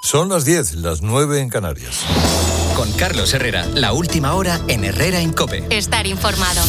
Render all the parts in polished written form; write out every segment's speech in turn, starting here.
Son las 10, las 9 en Canarias. Con Carlos Herrera, la última hora en Herrera en COPE. Estar informado.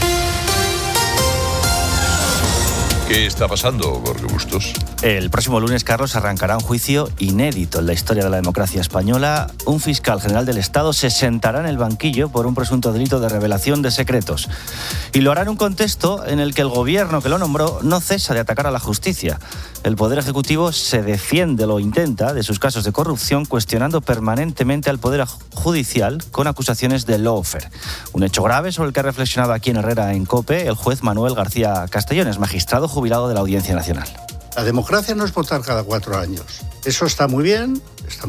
¿Qué está pasando, Jorge Bustos? El próximo lunes, Carlos, arrancará un juicio inédito en la historia de la democracia española. Un fiscal general del Estado se sentará en el banquillo por un presunto delito de revelación de secretos. Y lo hará en un contexto en el que el gobierno que lo nombró no cesa de atacar a la justicia. El Poder Ejecutivo se defiende, lo intenta, de sus casos de corrupción, cuestionando permanentemente al Poder Judicial con acusaciones de lawfare. Un hecho grave sobre el que ha reflexionado aquí en Herrera en COPE el juez Manuel García Castellones, magistrado jubilado de la Audiencia Nacional. La democracia no es votar cada 4 años. Eso está muy bien,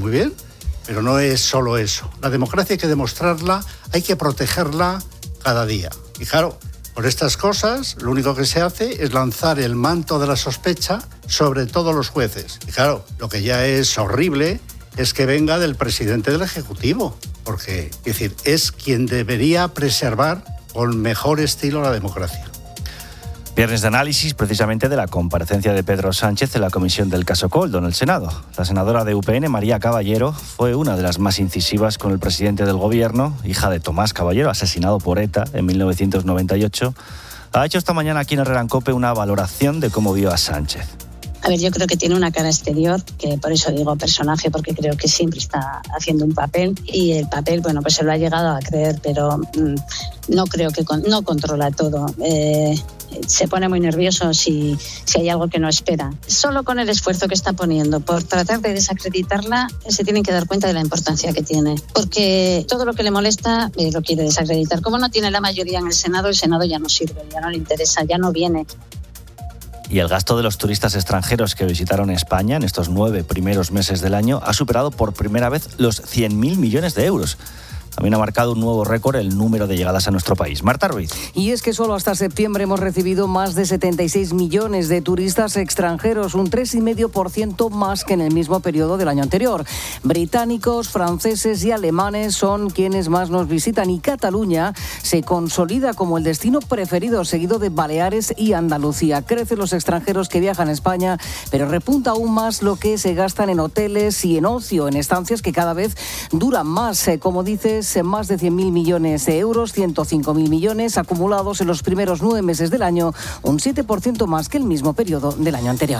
pero no es solo eso. La democracia hay que demostrarla, hay que protegerla cada día. Y claro, por estas cosas, lo único que se hace es lanzar el manto de la sospecha sobre todos los jueces. Y claro, lo que ya es horrible es que venga del presidente del Ejecutivo, porque es quien debería preservar con mejor estilo la democracia. Viernes de análisis precisamente de la comparecencia de Pedro Sánchez en la comisión del caso Koldo en el Senado. La senadora de UPN, María Caballero, fue una de las más incisivas con el presidente del gobierno, hija de Tomás Caballero, asesinado por ETA en 1998. Ha hecho esta mañana aquí en Herrera en COPE una valoración de cómo vio a Sánchez. A ver, yo creo que tiene una cara exterior, que por eso digo personaje, porque creo que siempre está haciendo un papel y el papel, bueno, pues se lo ha llegado a creer, pero no creo que no controla todo. Se pone muy nervioso si hay algo que no espera. Solo con el esfuerzo que está poniendo por tratar de desacreditarla, se tienen que dar cuenta de la importancia que tiene, porque todo lo que le molesta lo quiere desacreditar. Como no tiene la mayoría en el Senado ya no sirve, ya no le interesa, ya no viene. Y el gasto de los turistas extranjeros que visitaron España en estos 9 primeros meses del año ha superado por primera vez los 100.000 millones de euros. También ha marcado un nuevo récord el número de llegadas a nuestro país. Marta Ruiz. Y es que solo hasta septiembre hemos recibido más de 76 millones de turistas extranjeros, un 3,5% más que en el mismo periodo del año anterior. Británicos, franceses y alemanes son quienes más nos visitan y Cataluña se consolida como el destino preferido, seguido de Baleares y Andalucía. Crecen los extranjeros que viajan a España, pero repunta aún más lo que se gastan en hoteles y en ocio, en estancias que cada vez duran más, como dices, más de 100.000 millones de euros, 105.000 millones acumulados en los primeros 9 meses del año, un 7% más que el mismo periodo del año anterior.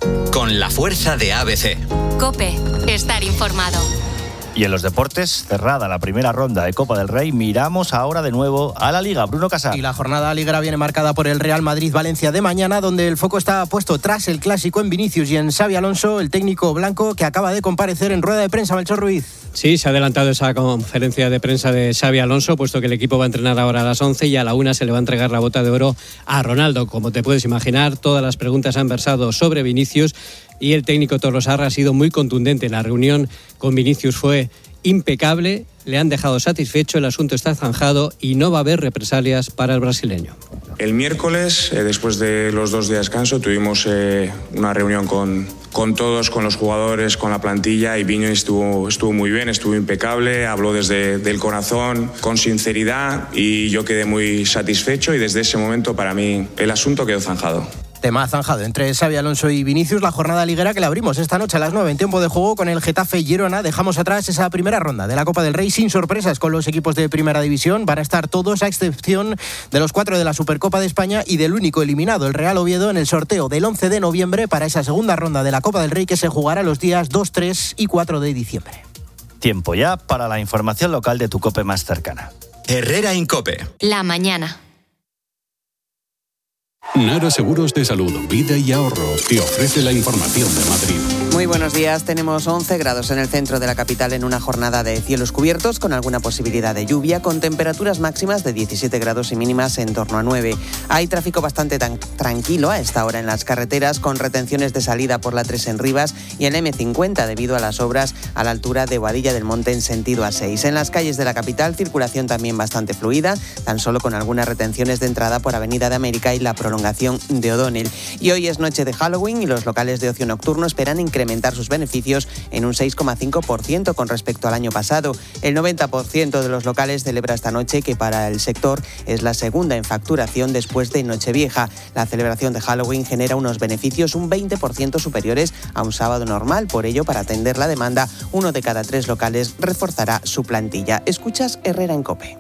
Con la fuerza de ABC. COPE, estar informado. Y en los deportes, cerrada la primera ronda de Copa del Rey, miramos ahora de nuevo a la Liga. Bruno Casar. Y la jornada liguera viene marcada por el Real Madrid-Valencia de mañana, donde el foco está puesto tras el clásico en Vinicius y en Xabi Alonso, el técnico blanco que acaba de comparecer en rueda de prensa. Melchor Ruiz. Sí, se ha adelantado esa conferencia de prensa de Xabi Alonso, puesto que el equipo va a entrenar ahora a las 11 y a la 1 se le va a entregar la bota de oro a Ronaldo. Como te puedes imaginar, todas las preguntas han versado sobre Vinicius y el técnico Torrosarra ha sido muy contundente. La reunión con Vinicius fue impecable, le han dejado satisfecho, el asunto está zanjado y no va a haber represalias para el brasileño. El miércoles, después de los 2 días de descanso, tuvimos una reunión con todos, con los jugadores, con la plantilla, y Viño estuvo muy bien, estuvo impecable, habló desde el corazón, con sinceridad, y yo quedé muy satisfecho, y desde ese momento para mí el asunto quedó zanjado. Tema zanjado entre Xabi Alonso y Vinicius, la jornada liguera que la abrimos esta noche a las 9 en tiempo de juego con el Getafe Girona. Dejamos atrás esa primera ronda de la Copa del Rey sin sorpresas con los equipos de Primera División. Van a estar todos a excepción de los 4 de la Supercopa de España y del único eliminado, el Real Oviedo, en el sorteo del 11 de noviembre para esa segunda ronda de la Copa del Rey que se jugará los días 2, 3 y 4 de diciembre. Tiempo ya para la información local de tu COPE más cercana. Herrera en COPE. La mañana. Nara Seguros de Salud, Vida y Ahorro te ofrece la información de Madrid. Muy buenos días. Tenemos 11 grados en el centro de la capital en una jornada de cielos cubiertos con alguna posibilidad de lluvia, con temperaturas máximas de 17 grados y mínimas en torno a 9. Hay tráfico bastante tranquilo a esta hora en las carreteras, con retenciones de salida por la 3 en Rivas y en M50 debido a las obras a la altura de Boadilla del Monte en sentido A6. En las calles de la capital, circulación también bastante fluida, tan solo con algunas retenciones de entrada por Avenida de América y la Provincia prolongación de O'Donnell. Y hoy es noche de Halloween y los locales de ocio nocturno esperan incrementar sus beneficios en un 6,5% con respecto al año pasado. El 90% de los locales celebra esta noche, que para el sector es la segunda en facturación después de Nochevieja. La celebración de Halloween genera unos beneficios un 20% superiores a un sábado normal. Por ello, para atender la demanda, 1 de cada 3 locales reforzará su plantilla. Escuchas Herrera en COPE.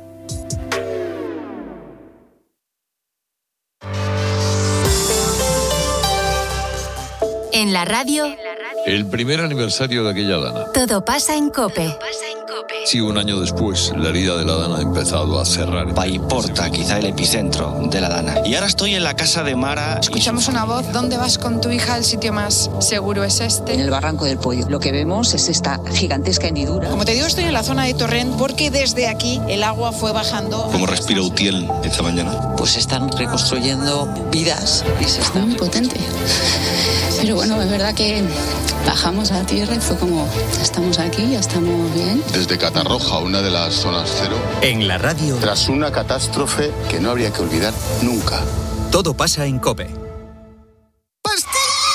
En la radio, El primer aniversario de aquella dana. todo pasa en COPE. Si un año después la herida de la dana ha empezado a cerrar. Paiporta, quizá el epicentro de la dana. Y ahora estoy en la casa de Mara. Escuchamos una voz. ¿Dónde vas con tu hija? El sitio más seguro es este. En el Barranco del Pollo. Lo que vemos es esta gigantesca hendidura. Como te digo, estoy en la zona de Torrent porque desde aquí el agua fue bajando. ¿Cómo respira Utiel esta mañana? Pues están reconstruyendo vidas y se está muy potente. Pero bueno, es verdad que bajamos a tierra y fue como, estamos aquí, ya estamos bien. Desde Catarroja, una de las zonas cero. En la radio. Tras una catástrofe que no habría que olvidar nunca. Todo pasa en COPE. ¡Pastillas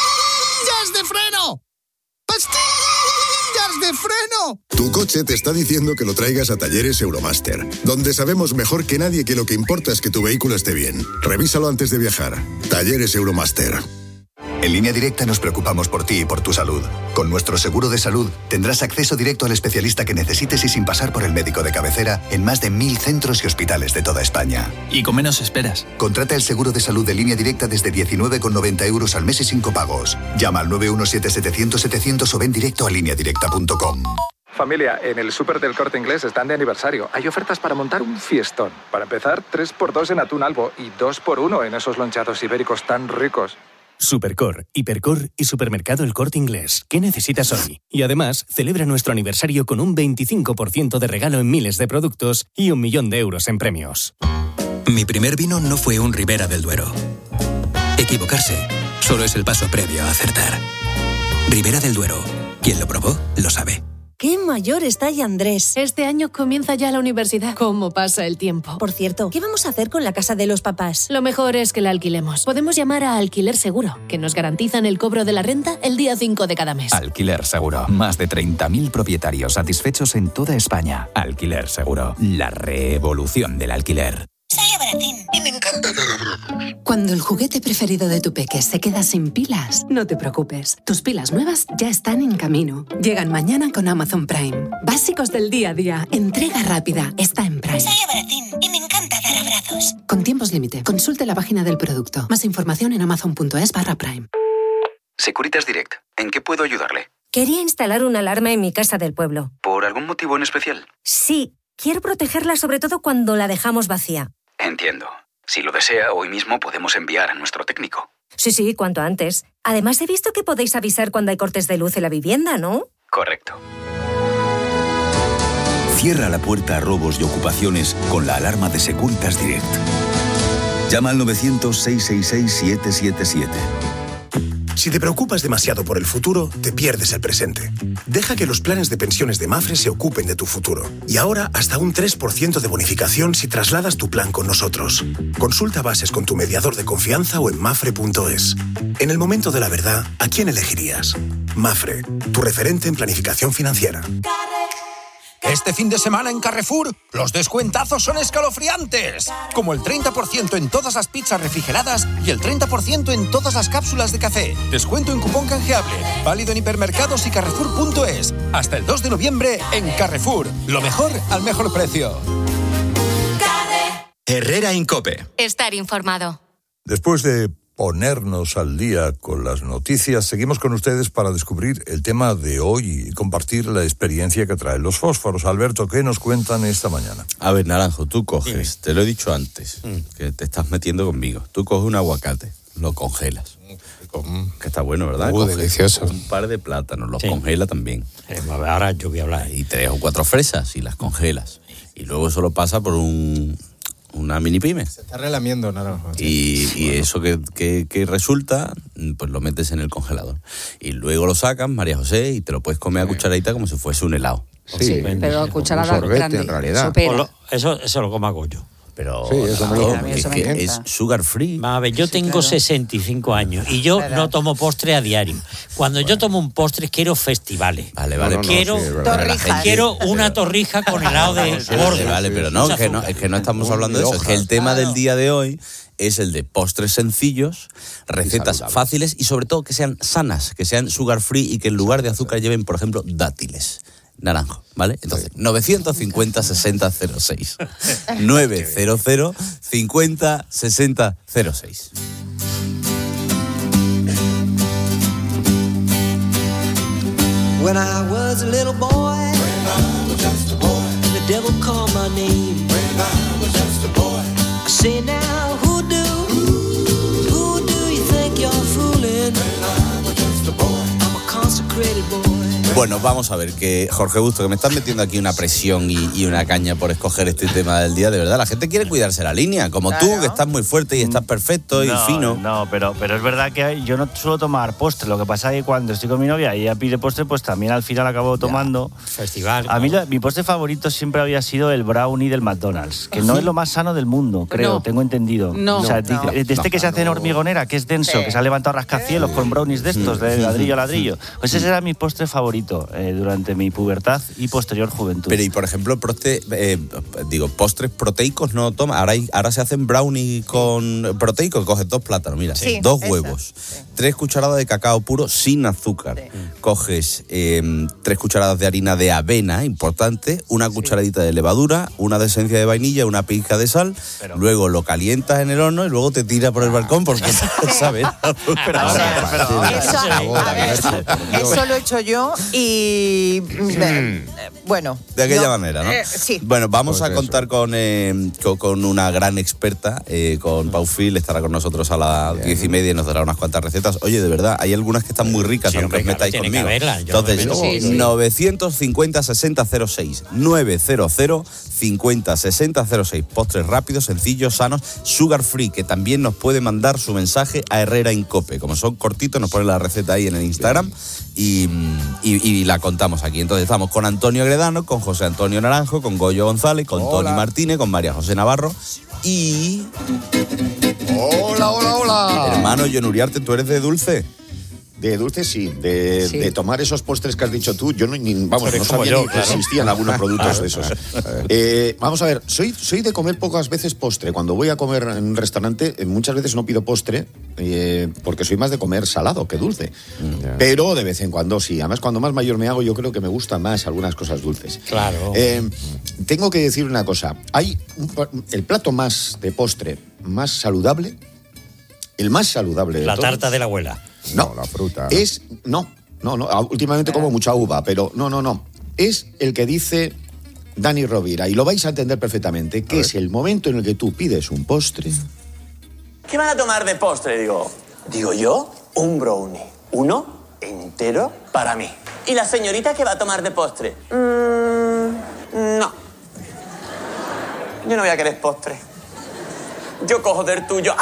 de freno! ¡Pastillas de freno! Tu coche te está diciendo que lo traigas a Talleres Euromaster, donde sabemos mejor que nadie que lo que importa es que tu vehículo esté bien. Revísalo antes de viajar. Talleres Euromaster. En Línea Directa nos preocupamos por ti y por tu salud. Con nuestro seguro de salud tendrás acceso directo al especialista que necesites y sin pasar por el médico de cabecera en más de 1.000 centros y hospitales de toda España. Y con menos esperas. Contrata el seguro de salud de Línea Directa desde 19,90 € al mes y sin copagos. Llama al 917-700-700 o ven directo a lineadirecta.com. Familia, en el súper del Corte Inglés están de aniversario. Hay ofertas para montar un fiestón. Para empezar, 3x2 en atún albo y 2x1 en esos lonchados ibéricos tan ricos. Supercor, Hipercor y Supermercado El Corte Inglés. ¿Qué necesitas hoy? Y además, celebra nuestro aniversario con un 25% de regalo en miles de productos y 1 millón de euros en premios. Mi primer vino no fue un Ribera del Duero. Equivocarse solo es el paso previo a acertar. Ribera del Duero. Quien lo probó, lo sabe. ¡Qué mayor está ya Andrés! Este año comienza ya la universidad. ¿Cómo pasa el tiempo? Por cierto, ¿qué vamos a hacer con la casa de los papás? Lo mejor es que la alquilemos. Podemos llamar a Alquiler Seguro, que nos garantizan el cobro de la renta el día 5 de cada mes. Alquiler Seguro. Más de 30.000 propietarios satisfechos en toda España. Alquiler Seguro. La revolución del alquiler. Soy Baratín y me encanta dar abrazos. Cuando el juguete preferido de tu peque se queda sin pilas, no te preocupes. Tus pilas nuevas ya están en camino. Llegan mañana con Amazon Prime. Básicos del día a día. Entrega rápida. Está en Prime. Soy Baratín y me encanta dar abrazos. Con tiempos límite. Consulte la página del producto. Más información en amazon.es/Prime. Securitas Direct. ¿En qué puedo ayudarle? Quería instalar una alarma en mi casa del pueblo. ¿Por algún motivo en especial? Sí. Quiero protegerla sobre todo cuando la dejamos vacía. Entiendo. Si lo desea, hoy mismo podemos enviar a nuestro técnico. Sí, cuanto antes. Además, he visto que podéis avisar cuando hay cortes de luz en la vivienda, ¿no? Correcto. Cierra la puerta a robos y ocupaciones con la alarma de Securitas Direct. Llama al 900-666-777. Si te preocupas demasiado por el futuro, te pierdes el presente. Deja que los planes de pensiones de Mafre se ocupen de tu futuro. Y ahora, hasta un 3% de bonificación si trasladas tu plan con nosotros. Consulta bases con tu mediador de confianza o en mafre.es. En el momento de la verdad, ¿a quién elegirías? Mafre, tu referente en planificación financiera. Este fin de semana en Carrefour, los descuentazos son escalofriantes. Como el 30% en todas las pizzas refrigeradas y el 30% en todas las cápsulas de café. Descuento en cupón canjeable. Válido en hipermercados y carrefour.es. Hasta el 2 de noviembre en Carrefour. Lo mejor al mejor precio. Herrera en COPE. Estar informado. Después de ponernos al día con las noticias, seguimos con ustedes para descubrir el tema de hoy y compartir la experiencia que traen los fósforos. Alberto, ¿qué nos cuentan esta mañana? A ver, Naranjo, tú coges, te lo he dicho antes, que te estás metiendo conmigo. Tú coges un aguacate, lo congelas. Que está bueno, ¿verdad? Delicioso. Un par de plátanos, los congela también. Ahora yo voy a hablar. Y 3 o 4 fresas y las congelas. Y luego eso lo pasa por una mini pyme. Se está relamiendo, Naranjo. Y eso que resulta, pues lo metes en el congelador. Y luego lo sacas, María José, y te lo puedes comer a cucharadita como si fuese un helado. Sí, pero cucharada sorbete, grande. en realidad. Eso lo como hago yo. Pero sí, eso me lo es que es sugar free. A ver, yo tengo 65 años y yo no tomo postre a diario. Cuando yo tomo un postre quiero festivales. Vale. Quiero una torrija con helado de borde. Vale, pero no, es que no estamos hablando de eso. Es que el tema del día de hoy es el de postres sencillos, recetas fáciles y sobre todo que sean sanas, que sean sugar free y que en lugar de azúcar lleven, por ejemplo, dátiles. Naranjo, ¿vale? Entonces, 950-60-06. 900-50-60-06. When I was a little boy, the devil called my name. I say now, who do you think you're fooling? I'm a consecrated boy. Bueno, vamos a ver, que Jorge Busto, que me estás metiendo aquí una presión y una caña por escoger este tema del día, de verdad, la gente quiere cuidarse la línea, como tú, que estás muy fuerte y estás perfecto y fino. No, pero es verdad que yo no suelo tomar postre, lo que pasa es que cuando estoy con mi novia y ella pide postre, pues también al final acabo tomando. Festival. A mí mi postre favorito siempre había sido el brownie del McDonald's, que no es lo más sano del mundo, creo, tengo entendido. No. O sea, que se hace en hormigonera, que es denso, que se ha levantado rascacielos con brownies de estos, de ladrillo a ladrillo. Pues ese era mi postre favorito durante mi pubertad y posterior juventud. Pero y por ejemplo, postres proteicos no toma. Ahora se hacen brownie con proteico, coges 2 plátanos, mira, 2 huevos, 3 cucharadas de cacao puro sin azúcar. Coges 3 cucharadas de harina de avena, importante, una cucharadita de levadura, una de esencia de vainilla, una pizca de sal, luego lo calientas en el horno y luego te tiras por el balcón porque sabes. Eso lo he hecho yo y bueno. De aquella manera, ¿no? Sí. Bueno, vamos a contar con una gran experta, con Pau Fil, estará con nosotros a las 10:30 y nos dará unas cuantas recetas. Oye, de verdad, hay algunas que están muy ricas, aunque os metáis conmigo. Entonces, 950-60-06, 900-50-60-06. Postres rápidos, sencillos, sanos, sugar free, que también nos puede mandar su mensaje a Herrera Incope. Como son cortitos, nos ponen la receta ahí en el Instagram y la contamos aquí. Entonces estamos con Antonio Gredano, con José Antonio Naranjo, con Goyo González, con Tony Martínez, con María José Navarro y... Hola. Hermano, John Uriarte, ¿tú eres de dulce? De dulce sí, de tomar esos postres que has dicho tú, yo no sabía ni que existían algunos productos de esos. Vamos a ver, soy de comer pocas veces postre. Cuando voy a comer en un restaurante, muchas veces no pido postre, porque soy más de comer salado que dulce. Pero de vez en cuando sí. Además, cuando más mayor me hago, yo creo que me gustan más algunas cosas dulces. Claro. Tengo que decir una cosa. Hay el plato más de postre más saludable, el más saludable de la todos. tarta de la abuela. No, la fruta. No. Últimamente como mucha uva, pero no. Es el que dice Dani Rovira, y lo vais a entender perfectamente, que es el momento en el que tú pides un postre. ¿Qué van a tomar de postre? Digo yo, un brownie. Uno entero para mí. ¿Y la señorita qué va a tomar de postre? No. Yo no voy a querer postre. Yo cojo del tuyo.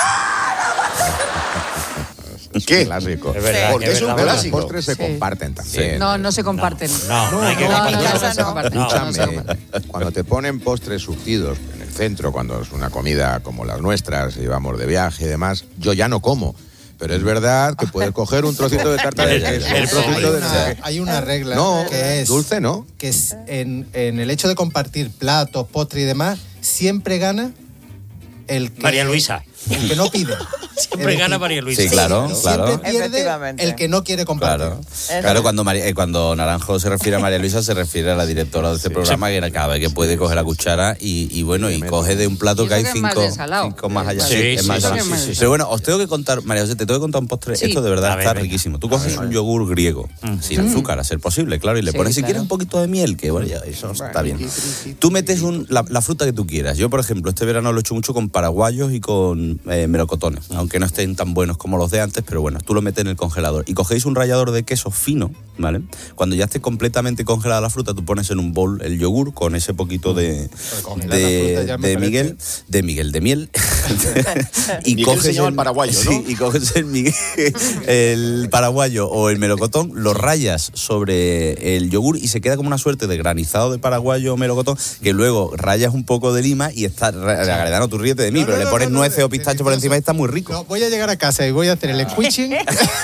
¿Qué? Clásico. Es verdad, porque es un clásico. Los postres se comparten también. No se comparten. No hay que compartir. No. Cuando te ponen postres surtidos en el centro, cuando es una comida como las nuestras, y vamos de viaje y demás, yo ya no como. Pero es verdad que puedes coger un trocito de tarta de queso. Hay una regla que es dulce, ¿no? Que es en el hecho de compartir platos, postres y demás, siempre gana el que... María Luisa. El que no pide. Siempre gana María Luisa. Sí, claro. Siempre pierde el que no quiere compartir. Claro, cuando Naranjo se refiere a María Luisa, se refiere a la directora de este programa, que cada vez que puede coge la cuchara y coge de un plato que hay 5 más allá. Es más salado. Pero bueno, os tengo que contar, María José, te tengo que contar un postre. Esto de verdad está riquísimo. Tú coges un yogur griego, sin azúcar, a ser posible, claro, y le pones si quieres un poquito de miel, que bueno, ya eso está bien. Tú metes la fruta que tú quieras. Yo, por ejemplo, este verano lo he hecho mucho con paraguayos y con melocotones, aunque no estén tan buenos como los de antes, pero bueno, tú lo metes en el congelador y cogéis un rallador de queso fino, ¿vale? Cuando ya esté completamente congelada la fruta, tú pones en un bol el yogur con ese poquito de miel, y Miguel coges se llama el paraguayo, ¿no? Sí, y coges el paraguayo o el melocotón, lo rayas sobre el yogur y se queda como una suerte de granizado de paraguayo o melocotón, que luego rayas un poco de lima y está, Agredano, tú ríete de mí, pero le pones nueces o pistacho por encima y está muy rico. No, voy a llegar a casa y voy a hacer el squishing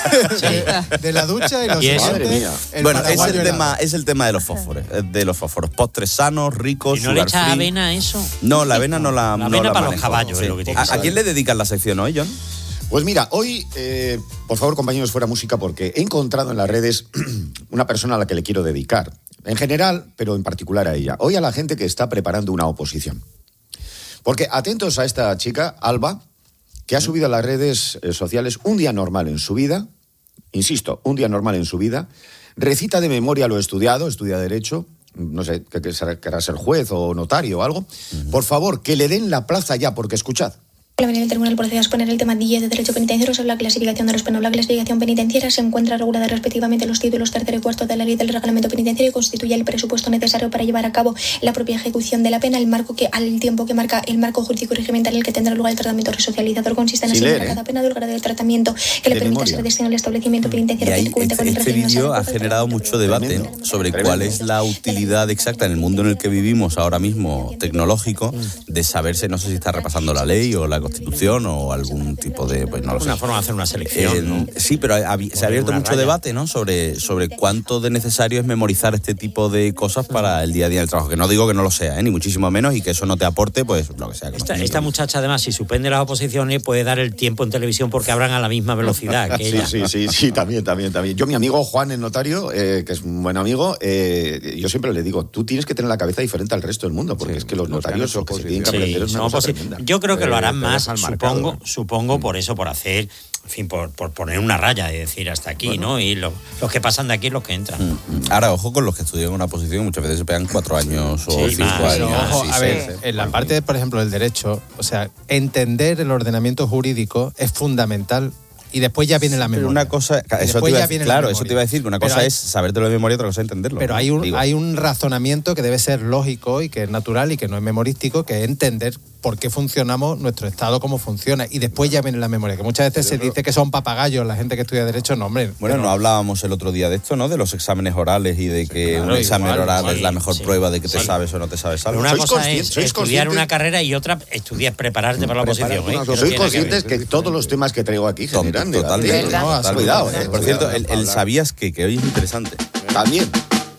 de la ducha y los siguientes. Bueno, es el tema de los fósforos. Postres sanos, ricos, ¿Y no le echas avena a eso? No, la avena no la avena para manejo. los caballos, Sí. es lo que tiene. ¿A quién le dedicas la sección hoy, John? Pues mira, hoy, por favor, compañeros, fuera música, porque he encontrado en las redes una persona a la que le quiero dedicar. En general, pero en particular a ella. Hoy a la gente que está preparando una oposición. Porque atentos a esta chica, Alba, que ha subido a las redes sociales un día normal en su vida, insisto, un día normal en su vida, recita de memoria lo estudiado, estudia Derecho, no sé, querrá ser juez o notario o algo. Por favor, que le den la plaza ya, porque escuchad. El Tribunal procede a exponer el tema de Derecho Penitenciario sobre la clasificación de los penados. La clasificación penitenciaria se encuentra regulada respectivamente en los títulos 3 y 4 de la Ley del Reglamento Penitenciario y constituye el presupuesto necesario para llevar a cabo la propia ejecución de la pena, al tiempo que marca el marco jurídico y regimental en el que tendrá lugar el tratamiento resocializador. Consiste en asignar a cada penado el grado de tratamiento que le permita ser destinado al establecimiento penitenciario que cuente con el régimen. Este vídeo ha generado mucho debate sobre cuál es la utilidad exacta en el mundo en el que vivimos ahora mismo tecnológico de saberse, no sé si está repasando la ley o la Constitución o algún tipo de, pues no lo sé. Una forma de hacer una selección, ¿no? Sí, pero se ha abierto mucho debate, ¿no? Sobre cuánto de necesario es memorizar este tipo de cosas para el día a día del trabajo. Que no digo que no lo sea, ni muchísimo menos, y que eso no te aporte, pues lo que sea. Esta muchacha, además, si suspende las oposiciones, puede dar el tiempo en televisión porque hablan a la misma velocidad que ella. Sí, también. Yo, mi amigo Juan, el notario, que es un buen amigo, yo siempre le digo, tú tienes que tener la cabeza diferente al resto del mundo, porque es que los notarios lo que se tienen que aprender es una cosa tremenda. Yo creo que lo harán más, supongo por eso, por hacer, en fin, por poner una raya y decir hasta aquí, bueno, ¿no? Y los que pasan de aquí es los que entran. Ahora, ojo con los que estudian una posición, muchas veces se pegan 4 años o 5 años. Ojo, a ver, en la parte, por ejemplo, del derecho, o sea, entender el ordenamiento jurídico es fundamental. Y después ya viene la memoria. Pero una cosa, eso te iba a decir, que una cosa es sabértelo de memoria y otra cosa es entenderlo. Pero ¿no? hay un razonamiento que debe ser lógico y que es natural y que no es memorístico, que es entender por qué funcionamos, nuestro Estado, cómo funciona. Y después ya viene la memoria, que muchas veces se dice que son papagayos la gente que estudia Derecho, no, hombre. Bueno, no hablábamos el otro día de esto, ¿no? De los exámenes orales y de que un examen oral es la mejor prueba de que te sabes o no te sabes algo. Una cosa es estudiar una carrera y otra prepararte para la oposición. Sois conscientes que todos los temas que traigo aquí generan debate. Cuidado, Por cierto, el sabías que hoy es interesante. También.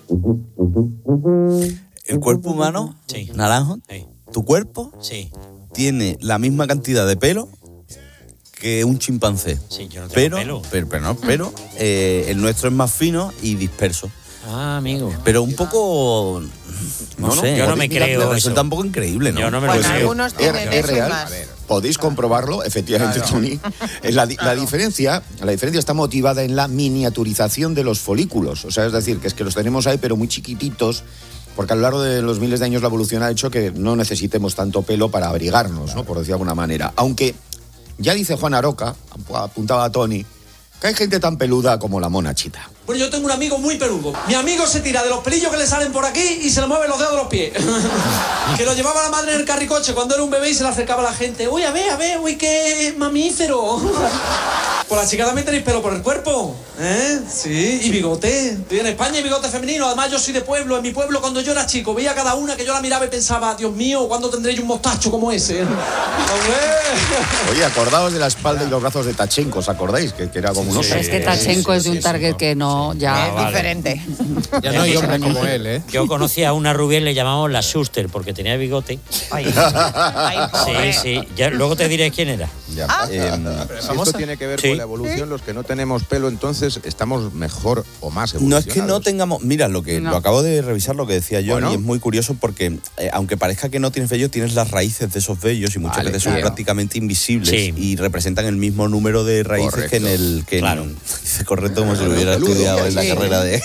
El cuerpo humano, Naranjo, tu cuerpo tiene la misma cantidad de pelo que un chimpancé. Sí, yo no tengo pelo. Pero el nuestro es más fino y disperso. Ah, amigo. Pero un poco... No sé. Yo no me creo eso. Resulta un poco increíble, ¿no? Yo no me lo creo. Algunos tienen es real. más. Podéis comprobarlo, efectivamente, Tony. La diferencia está motivada en la miniaturización de los folículos. O sea, es decir, que es que los tenemos ahí, pero muy chiquititos, porque a lo largo de los miles de años la evolución ha hecho que no necesitemos tanto pelo para abrigarnos, ¿no? Por decir de alguna manera. Aunque ya dice Juan Aroca, apuntaba a Tony, que hay gente tan peluda como la mona Chita. Bueno, yo tengo un amigo muy peludo. Mi amigo se tira de los pelillos que le salen por aquí y se le mueven los dedos de los pies. Que lo llevaba la madre en el carricoche cuando era un bebé y se le acercaba a la gente. Uy, a ver, uy, qué mamífero. Pues la chica también tenéis pelo por el cuerpo, ¿eh? Sí, y bigote. Estoy en España y bigote femenino. Además, yo soy de pueblo. En mi pueblo, cuando yo era chico, veía a cada una que yo la miraba y pensaba, Dios mío, ¿cuándo tendré yo un mostacho como ese? Oye, acordaos de la espalda y los brazos de Tachenko, ¿os acordáis? Que era como un oso. Es que Tachenko es de un target que no, ya es diferente. Ya no hay hombre como él, ¿eh? Yo conocí a una rubia y le llamamos la Schuster porque tenía bigote. Ay, sí. Ya, luego te diré quién era. Si esto tiene que ver con la evolución, los que no tenemos pelo, entonces estamos mejor o más evolucionados. No es que no tengamos... Mira, lo acabo de revisar lo que decía yo, y es muy curioso porque, aunque parezca que no tienes vellos, tienes las raíces de esos vellos y muchas veces son prácticamente invisibles y representan el mismo número de raíces que en el... Dice correcto como si lo hubiera estudiado en la carrera de...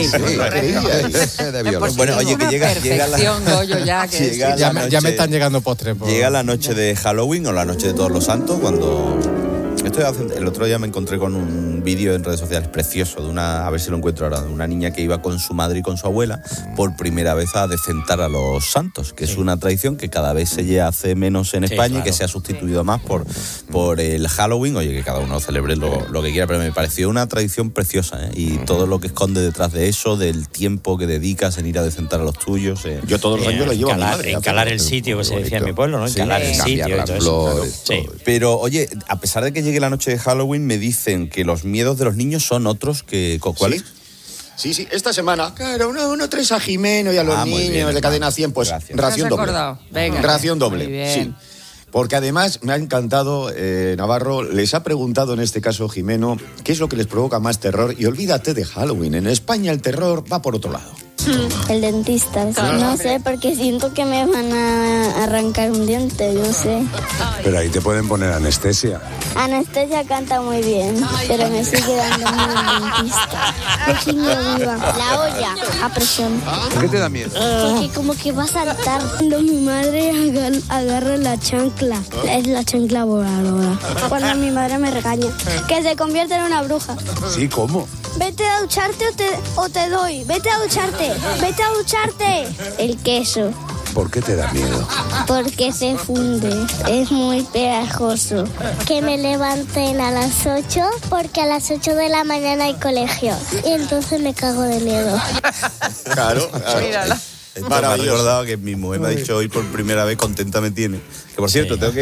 de biología. Bueno, oye, que llega la... Ya me están llegando postres. Llega la noche de Halloween o la noche de Todos los Santos, cuando El otro día me encontré con un vídeo en redes sociales precioso de a ver si lo encuentro ahora, de una niña que iba con su madre y con su abuela por primera vez a decentar a los santos, que es una tradición que cada vez se hace menos en España, y que se ha sustituido más por el Halloween. Oye, que cada uno celebre lo que quiera, pero me pareció una tradición preciosa, y todo lo que esconde detrás de eso, del tiempo que dedicas en ir a decentar a los tuyos. Yo todos los años lo llevo a mi madre. Encalar el sitio, que se decía en mi pueblo, ¿no? Encalar el sitio y todo eso. Sí. Pero, oye, a pesar de que llegue la noche de Halloween, me dicen que los miedos de los niños son otros que... ¿Cuáles? Sí, esta semana, claro, uno traes a Jimeno y a los niños de Cadena 100, pues ración doble. Venga. Ración doble, sí. Porque además me ha encantado, Navarro, les ha preguntado en este caso Jimeno qué es lo que les provoca más terror, y olvídate de Halloween, en España el terror va por otro lado. El dentista. No sé, porque siento que me van a arrancar un diente, no sé. Pero ahí te pueden poner anestesia. Anestesia canta muy bien, pero me sigue dando miedo el dentista. Déjame viva. La olla a presión. ¿Qué te da miedo? Porque como que va a saltar. Cuando mi madre agarra la chancla, es la chancla voladora. Cuando mi madre me regaña, que se convierte en una bruja. Sí, ¿cómo? Vete a ducharte o te doy. Vete a ducharte. Vete a ducharte. El queso. ¿Por qué te da miedo? Porque se funde. Es muy pegajoso. Que me levanten a las 8 porque a las 8 de la mañana hay colegio. Y entonces me cago de miedo. Claro. Mírala. Me ha recordado que mi mujer me ha dicho hoy por primera vez, contenta me tiene. Que por cierto, tengo que...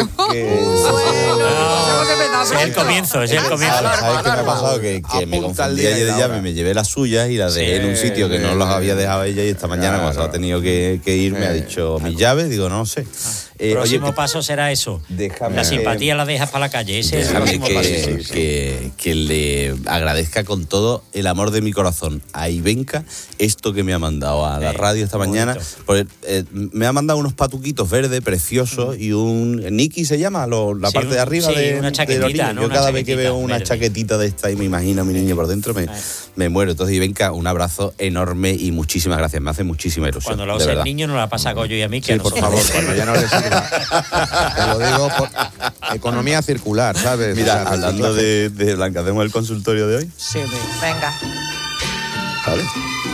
Es el comienzo. ¿Sabes qué me ha pasado? Que me confundí ayer de llave, me llevé las suyas y las dejé en un sitio que no las había dejado ella, y esta mañana cuando se ha tenido que ir me ha dicho mis llaves, digo, no sé. El próximo paso será eso. La simpatía la dejas para la calle. Ese es el próximo paso. Que le agradezca con todo el amor de mi corazón a Ivenka esto que me ha mandado a la radio esta mañana. Pues, me ha mandado unos patuquitos verdes preciosos y un Niki se llama, la parte de arriba de una chaquetita, ¿no? Yo cada vez que veo una verde. Chaquetita de esta y me imagino a mi niña por dentro me muero. Entonces, Ivenka, un abrazo enorme y muchísimas gracias. Me hace muchísima ilusión. Cuando lo use el niño no la pasa a Goyo y a mí, que por favor, cuando ya no le sirva. Te lo digo por economía circular, ¿sabes? Mira, hablando de Blanca, ¿hacemos el consultorio de hoy? Sí, venga. ¿Vale?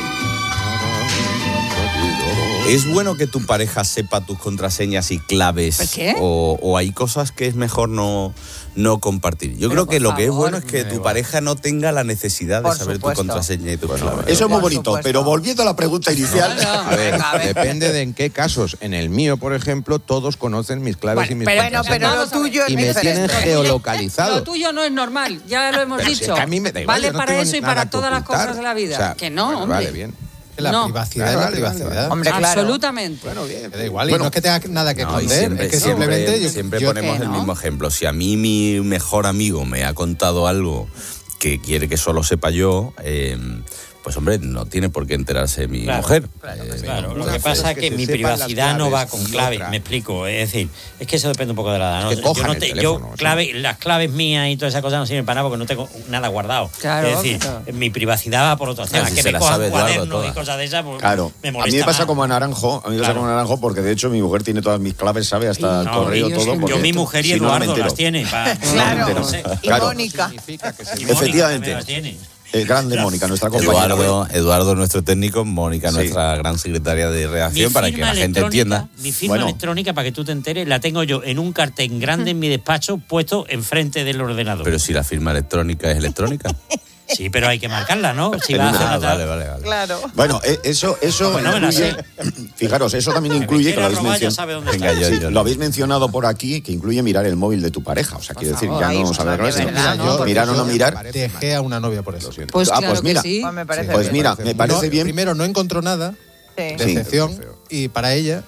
¿Es bueno que tu pareja sepa tus contraseñas y claves? ¿Por qué? O hay cosas que es mejor no compartir. Yo creo que lo que es bueno es que tu pareja no tenga la necesidad de saber tu contraseña y tu clave. Eso es muy bonito, pero volviendo a la pregunta inicial... A ver, depende de en qué casos. En el mío, por ejemplo, todos conocen mis claves y mis contraseñas. Pero lo tuyo es y me tienen geolocalizado. Lo tuyo no es normal, ya lo hemos dicho. Si es que a mí me da igual, vale no para tengo eso y nada para que todas las ocultar. cosas de la vida. O sea, que no, hombre. Vale, bien. La privacidad es la privacidad. Hombre, claro. Absolutamente. Bueno, bien. Me da igual, y no es que tenga nada que esconder, es que simplemente... Siempre ponemos el mismo ejemplo. Si a mí mi mejor amigo me ha contado algo que quiere que solo sepa yo... pues hombre, no tiene por qué enterarse mi mujer. Claro, lo que pasa es que mi privacidad no va con clave, me explico. Es decir, es que eso depende un poco de la edad, ¿no? Las claves mías y todas esas cosas no sirven para nada porque no tengo nada guardado. Claro, es decir, mi privacidad va por otros temas. Que me cojan cuadernos y cosas de esas, pues me molesta. A mí me pasa como a Naranjo, porque de hecho mi mujer tiene todas mis claves, sabe, hasta el correo, todo. Yo, mi mujer y Eduardo las tiene. Claro, y Mónica. Efectivamente. Grande Mónica, nuestra compañera. Eduardo, nuestro técnico, Mónica, nuestra gran secretaria de redacción, para que la gente entienda. Mi firma electrónica, para que tú te enteres, la tengo yo en un cartel grande en mi despacho, puesto enfrente del ordenador. Pero si la firma electrónica es electrónica. Sí, pero hay que marcarla, ¿no? Si va a hacer vale. Claro. Bueno, eso incluye, fijaros, eso también incluye, que lo habéis mencionado por aquí, que incluye mirar el móvil de tu pareja. O sea, quiero decir, ya no saber mirar o no mirar. Dejé a una novia por eso. Pues mira, sí. Pues mira, me parece bien. Primero, no encontró nada de excepción y para ella...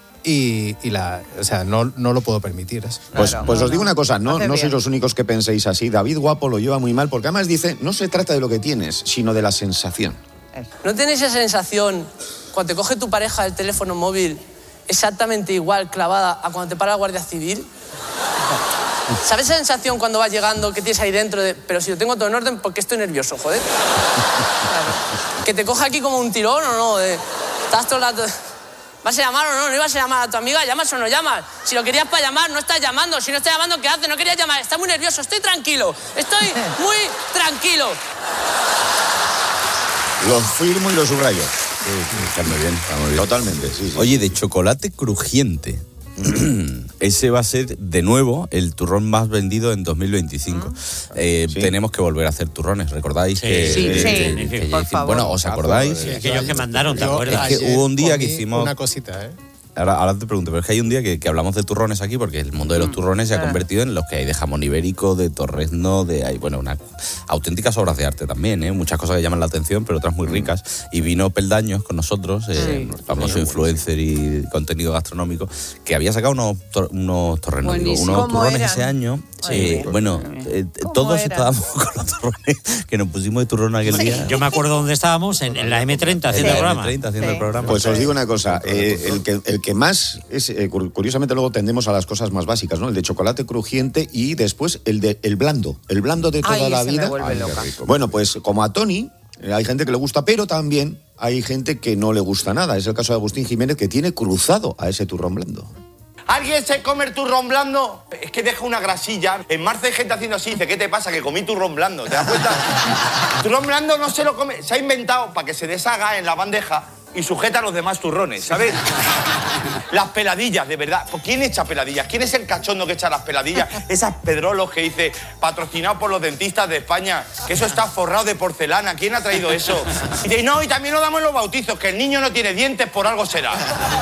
no lo puedo permitir eso. Pues os digo una cosa, no sois los únicos que penséis así. David Guapo lo lleva muy mal porque además dice, no se trata de lo que tienes, sino de la sensación. ¿No tienes esa sensación cuando te coge tu pareja el teléfono móvil exactamente igual clavada a cuando te para la Guardia Civil? ¿Sabes esa sensación cuando vas llegando que tienes ahí dentro de, pero si lo tengo todo en orden, ¿por qué estoy nervioso, joder? Claro. Que te coge aquí como un tirón o no, estás todo el rato... ¿Vas a llamar o no? ¿No ibas a llamar a tu amiga? ¿Llamas o no llamas? Si lo querías para llamar, no estás llamando. Si no estás llamando, ¿qué haces? No querías llamar. Estás muy nervioso. Estoy tranquilo. Estoy muy tranquilo. Lo firmo y lo subrayo. Está muy bien, está muy bien. Totalmente, sí. Oye, de chocolate crujiente. Ese va a ser de nuevo el turrón más vendido en 2025. Tenemos que volver a hacer turrones, ¿recordáis? Sí, por favor. Bueno, ¿os acordáis? Aquellos que mandaron, ¿te acuerdas? Es que hubo un día que hicimos una cosita, Ahora te pregunto, pero es que hay un día que hablamos de turrones aquí, porque el mundo de los turrones se ha convertido en los que hay de jamón ibérico, de torrezno, unas auténticas obras de arte también, muchas cosas que llaman la atención, pero otras muy ricas. Y vino Peldaños con nosotros, famoso influencer y contenido gastronómico, que había sacado unos torrenos, unos turrones ese año. Todos estábamos con los turrones, que nos pusimos de turrón aquel día. Yo me acuerdo dónde estábamos, en la M30 haciendo el programa. Pues os digo una cosa, el que más es, curiosamente luego tendemos a las cosas más básicas, ¿no? El de chocolate crujiente y después el blando de toda la vida. Bueno, pues como a Tony, hay gente que le gusta, pero también hay gente que no le gusta nada. Es el caso de Agustín Jiménez, que tiene cruzado a ese turrón blando. ¿Alguien se come el turrón blando? Es que deja una grasilla. En marzo hay gente haciendo así, dice, ¿qué te pasa? Que comí turrón blando, ¿te das cuenta? Turrón blando no se lo come, se ha inventado para que se deshaga en la bandeja y sujeta a los demás turrones, ¿sabes? Las peladillas, de verdad. ¿Quién echa peladillas? ¿Quién es el cachondo que echa las peladillas? Esas pedrolos que dice, patrocinado por los dentistas de España, que eso está forrado de porcelana. ¿Quién ha traído eso? Y dice, no, y también lo damos en los bautizos, que el niño no tiene dientes, por algo será.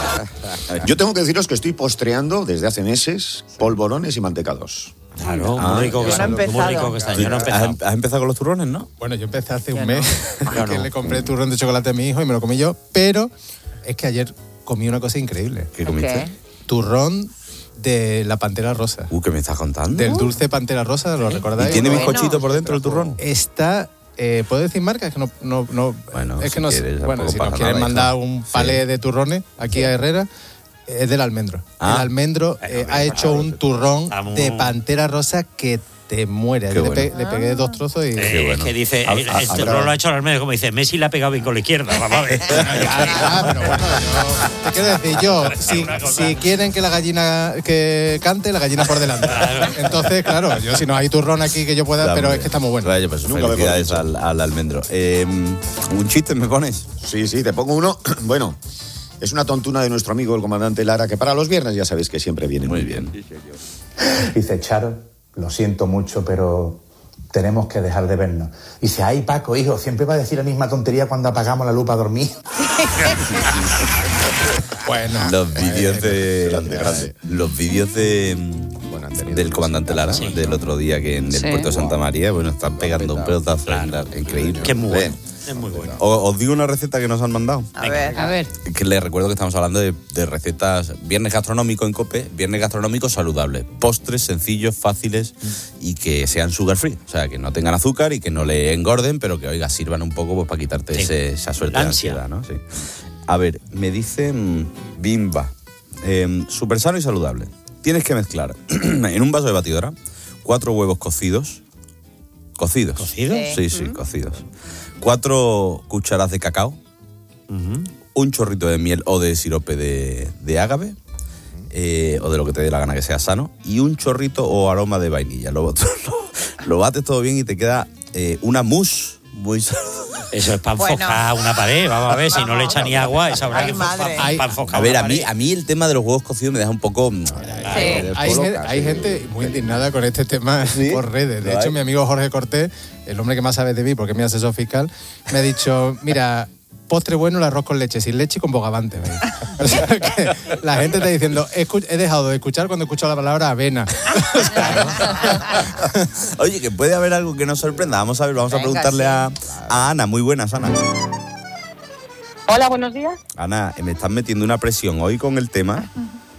Yo tengo que deciros que estoy postreando desde hace meses polvorones y mantecados. Claro, muy rico que está. Yo no he empezado. ¿Has empezado con los turrones, no? Bueno, yo empecé hace un mes, que le compré turrón de chocolate a mi hijo y me lo comí yo, pero es que ayer comí una cosa increíble. ¿Qué comiste? Turrón de la Pantera Rosa. ¿Qué me estás contando? Del dulce Pantera Rosa, ¿lo recordáis? ¿Y tiene bizcochito por dentro el turrón? Está... ¿puedo decir marca? Es que no bueno, es que si no quieres, bueno, si nos quieren mandar un palé de turrones aquí a Herrera, es del Almendro. El Almendro ha hecho un turrón de Pantera Rosa que te muere. Yo le pegué 2 trozos y... Es que dice, el turrón lo ha hecho el Almendro, como dice, Messi le ha pegado bien con la izquierda, vamos a ver. Pero bueno, te quiero decir, si quieren que la gallina que cante, la gallina por delante. Entonces, claro, yo si no hay turrón aquí que yo pueda, pero es que está muy bueno. Vaya, pues felicidades al Almendro. ¿Un chiste me pones? Sí, te pongo uno. Bueno, es una tontuna de nuestro amigo el comandante Lara, que para los viernes ya sabéis que siempre viene muy bien. Dice, Charo, lo siento mucho, pero tenemos que dejar de vernos. Dice, ay, Paco, hijo, siempre va a decir la misma tontería cuando apagamos la luz para dormir. Bueno, los vídeos del comandante Lara, del otro día que en el puerto de Santa María, están pegando un pelotazo increíble. Que es muy bueno. Es muy bueno. Os digo una receta que nos han mandado. A ver. Que les recuerdo que estamos hablando de recetas, viernes gastronómico en COPE, viernes gastronómico saludable. Postres sencillos, fáciles y que sean sugar free. O sea, que no tengan azúcar y que no le engorden, pero que, oiga, sirvan un poco para quitarte esa suerte de ansiedad, ¿no? Sí. A ver, me dicen Bimba. Súper sano y saludable. Tienes que mezclar en un vaso de batidora 4 huevos cocidos. ¿Cocidos? ¿Cocidos? Sí, cocidos. 4 cucharadas de cacao, un chorrito de miel o de sirope de ágave, o de lo que te dé la gana que sea sano, y un chorrito o aroma de vainilla. Lo bates todo bien y te queda una mousse muy saludable. Eso es para enfocar una pared, vamos a ver, si no le echa ni agua, eso habrá que para enfocar. A ver, a mí el tema de los huevos cocidos me deja un poco... Hay gente muy indignada con este tema por redes. De hecho, mi amigo Jorge Cortés, el hombre que más sabe de mí, porque es mi asesor fiscal, me ha dicho, mira, postre bueno el arroz con leche, sin leche y con bogavante. O sea, que la gente está diciendo, he dejado de escuchar cuando he escuchado la palabra avena. Oye, que puede haber algo que nos sorprenda. Vamos a preguntarle a Ana. Muy buenas, Ana. Hola, buenos días. Ana, me estás metiendo una presión hoy con el tema.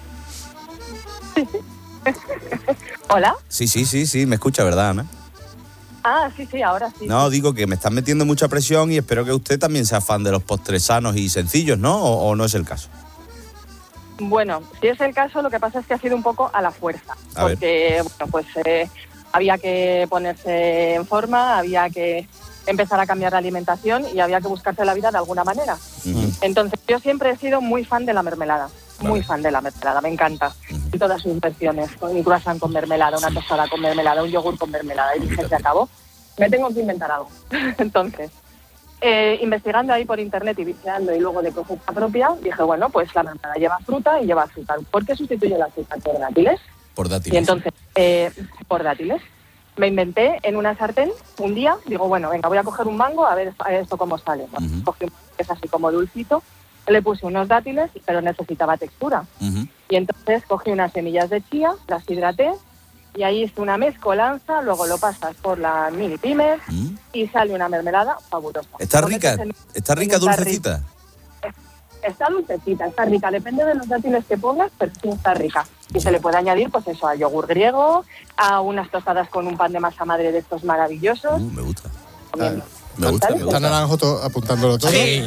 ¿Hola? Sí, me escucha, ¿verdad, Ana? Ah, sí, ahora sí. No, digo que me están metiendo mucha presión y espero que usted también sea fan de los postres sanos y sencillos, ¿no? ¿O no es el caso? Bueno, si es el caso, lo que pasa es que ha sido un poco a la fuerza. Porque, había que ponerse en forma, había que empezar a cambiar la alimentación y había que buscarse la vida de alguna manera. Entonces yo siempre he sido muy fan de la mermelada, muy fan de la mermelada, me encanta. En todas sus versiones, con un croissant con mermelada, una tostada con mermelada, un yogur con mermelada, y dije, se acabó, me tengo que inventar algo. Entonces, investigando ahí por internet y bicheando y luego de cosecha propia, dije, bueno, pues la mermelada lleva fruta y lleva azúcar. ¿Por qué sustituyo el azúcar por dátiles? Por dátiles. Y entonces, por dátiles. Me inventé en una sartén un día, digo, bueno, venga, voy a coger un mango a ver esto cómo sale. Cogí un mango que es así como dulcito, le puse unos dátiles, pero necesitaba textura. Y entonces cogí unas semillas de chía, las hidraté, y ahí hice una mezcolanza, luego lo pasas por la mini pimer y sale una mermelada fabulosa. ¿Está rica? ¿Está rica, dulcecita? Está dulcecita, está rica. Depende de los dátiles que pongas, pero sí está rica. Y se le puede añadir, pues eso, al yogur griego, a unas tostadas con un pan de masa madre de estos maravillosos. Me gusta. Me gusta. Está Naranjo apuntándolo todo. Sí.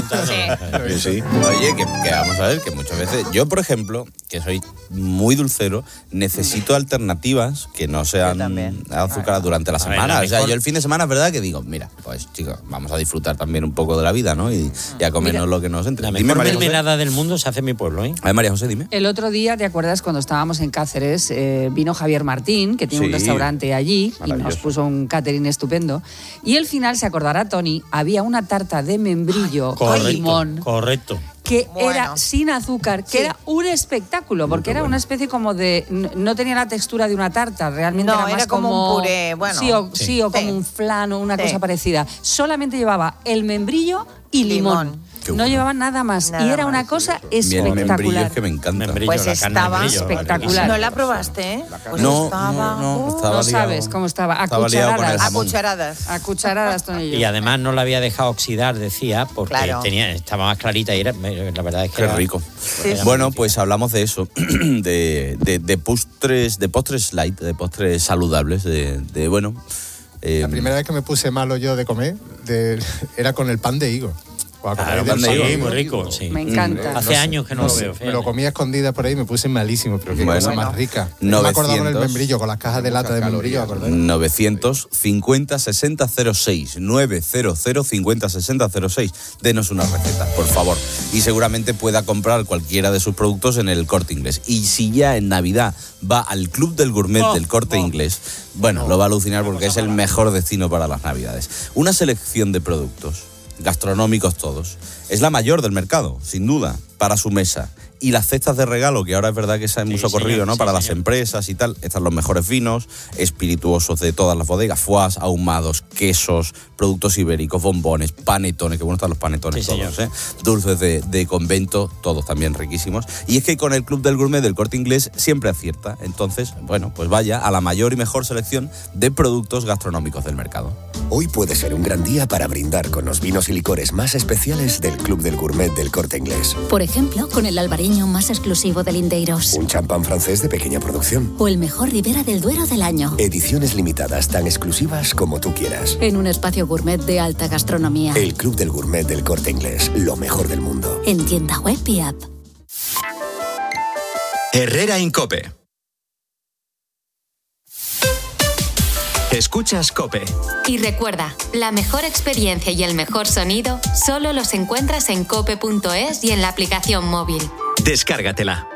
Oye, que vamos a ver, que muchas veces... Yo, por ejemplo, que soy muy dulcero, necesito alternativas que no sean azúcar durante la semana. O sea, yo el fin de semana es verdad que digo, mira, pues chicos, vamos a disfrutar también un poco de la vida, ¿no? Y a comernos lo que nos entre. La mejor mermelada del mundo se hace en mi pueblo, ¿eh? A ver, María José, dime. El otro día, ¿te acuerdas cuando estábamos en Cáceres? Vino Javier Martín, que tiene un restaurante allí, y nos puso un catering estupendo. Y al final, se acordará Tony, había una tarta de membrillo con limón. Correcto. Que era sin azúcar, que era un espectáculo, porque era una especie como de... No tenía la textura de una tarta, realmente era más como un puré, bueno. Sí, o como un flan o una cosa parecida. Solamente llevaba el membrillo y limón. No llevaba nada más. Y era una cosa espectacular. El membrillo es que me encanta. Pues estaba espectacular. ¿No la probaste, eh? Pues no, estaba, no sabes cómo estaba. A cucharadas. A cucharadas, Tonillo. Y además no la había dejado oxidar, decía, porque estaba más clarita y era, la verdad es que Qué rico. Bueno, pues hablamos de eso, de postres light, de postres saludables, bueno... La primera vez que me puse malo yo de comer era con el pan de higo. Sí, muy rico, sí. Me encanta. Hace años que no lo veo. Me lo comía escondida por ahí y me puse malísimo, pero qué cosa más rica. No me acordaba con el membrillo, con las cajas de lata de membrillo. 950-6006, 900-50-6006. Denos una receta, por favor. Y seguramente pueda comprar cualquiera de sus productos en el Corte Inglés. Y si ya en Navidad va al Club del Gourmet del Corte Inglés, bueno, lo va a alucinar porque es el mejor destino para las Navidades. Una selección de productos gastronómicos todos. Es la mayor del mercado, sin duda, para su mesa. Y las cestas de regalo, que ahora es verdad que se han mucho corrido, ¿no? Para las empresas y tal. Están los mejores vinos, espirituosos de todas las bodegas, foies, ahumados, quesos, productos ibéricos, bombones, panetones, que bueno están los panetones todos, ¿eh? Dulces de convento, todos también riquísimos. Y es que con el Club del Gourmet del Corte Inglés siempre acierta. Entonces, bueno, pues vaya a la mayor y mejor selección de productos gastronómicos del mercado. Hoy puede ser un gran día para brindar con los vinos y licores más especiales del Club del Gourmet del Corte Inglés. Por ejemplo, con el albareño más exclusivo de Lindeiros. Un champán francés de pequeña producción. O el mejor Ribera del Duero del año. Ediciones limitadas tan exclusivas como tú quieras. En un espacio gourmet de alta gastronomía. El Club del Gourmet del Corte Inglés, lo mejor del mundo. En tienda web y app. Herrera Incope. Escuchas COPE. Y recuerda, la mejor experiencia y el mejor sonido solo los encuentras en cope.es y en la aplicación móvil. Descárgatela.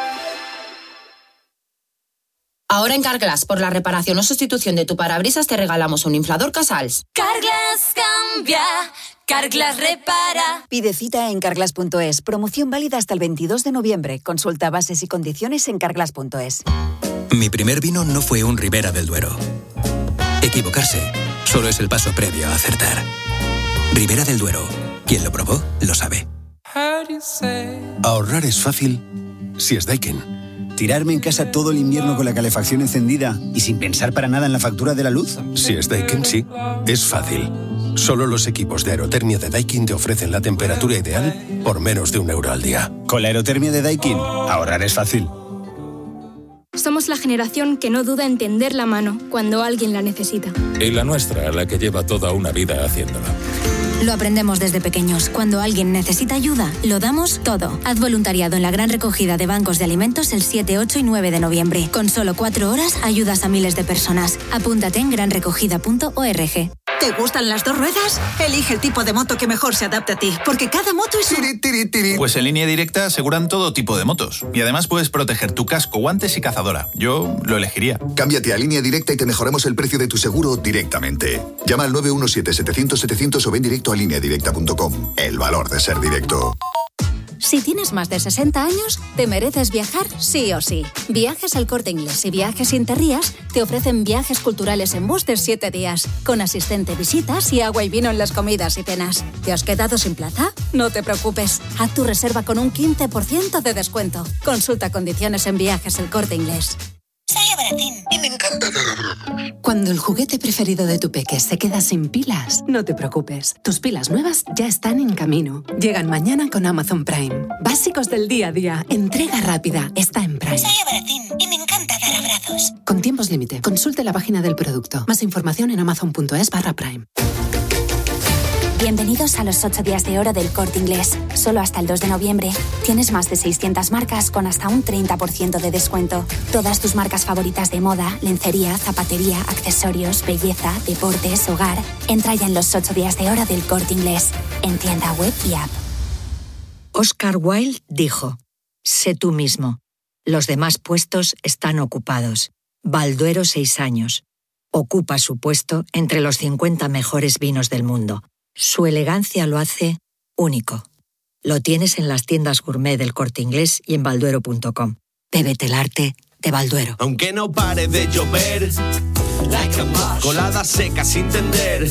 Ahora en Carglass, por la reparación o sustitución de tu parabrisas, te regalamos un inflador Casals. Carglass cambia, Carglass repara. Pide cita en carglass.es. Promoción válida hasta el 22 de noviembre. Consulta bases y condiciones en carglass.es. Mi primer vino no fue un Ribera del Duero. Equivocarse solo es el paso previo a acertar. Ribera del Duero. Quien lo probó, lo sabe. Ahorrar es fácil si es Daikin. ¿Tirarme en casa todo el invierno con la calefacción encendida y sin pensar para nada en la factura de la luz? Si es Daikin, sí. Es fácil. Solo los equipos de aerotermia de Daikin te ofrecen la temperatura ideal por menos de €1 al día. Con la aerotermia de Daikin, ahorrar es fácil. Somos la generación que no duda en tender la mano cuando alguien la necesita. Y la nuestra, la que lleva toda una vida haciéndolo. Lo aprendemos desde pequeños. Cuando alguien necesita ayuda, lo damos todo. Haz voluntariado en la gran recogida de bancos de alimentos el 7, 8 y 9 de noviembre. Con solo 4 horas ayudas a miles de personas. Apúntate en granrecogida.org. ¿Te gustan las dos ruedas? Elige el tipo de moto que mejor se adapte a ti, porque cada moto es un... Pues en Línea Directa aseguran todo tipo de motos. Y además puedes proteger tu casco, guantes y cazadora. Yo lo elegiría. Cámbiate a Línea Directa y te mejoramos el precio de tu seguro directamente. Llama al 917-700-700 o ven directo a lineadirecta.com. El valor de ser directo. Si tienes más de 60 años, te mereces viajar sí o sí. Viajes El Corte Inglés y Viajes Interrías te ofrecen viajes culturales en bus de 7 días, con asistente, visitas y agua y vino en las comidas y cenas. ¿Te has quedado sin plaza? No te preocupes. Haz tu reserva con un 15% de descuento. Consulta condiciones en Viajes El Corte Inglés. Soy Abratín y me encanta dar abrazos. Cuando el juguete preferido de tu peque se queda sin pilas, no te preocupes. Tus pilas nuevas ya están en camino. Llegan mañana con Amazon Prime. Básicos del día a día. Entrega rápida. Está en Prime. Soy Abratín y me encanta dar abrazos. Con tiempos límite. Consulte la página del producto. Más información en amazon.es/Prime. Bienvenidos a los 8 días de oro del Corte Inglés. Solo hasta el 2 de noviembre. Tienes más de 600 marcas con hasta un 30% de descuento. Todas tus marcas favoritas de moda, lencería, zapatería, accesorios, belleza, deportes, hogar. Entra ya en los 8 días de oro del Corte Inglés. En tienda web y app. Oscar Wilde dijo: sé tú mismo. Los demás puestos están ocupados. Balduero 6 años. Ocupa su puesto entre los 50 mejores vinos del mundo. Su elegancia lo hace único. Lo tienes en las tiendas gourmet del Corte Inglés y en balduero.com. Bébete el arte de Balduero. Aunque no pare de llover, colada seca sin tender.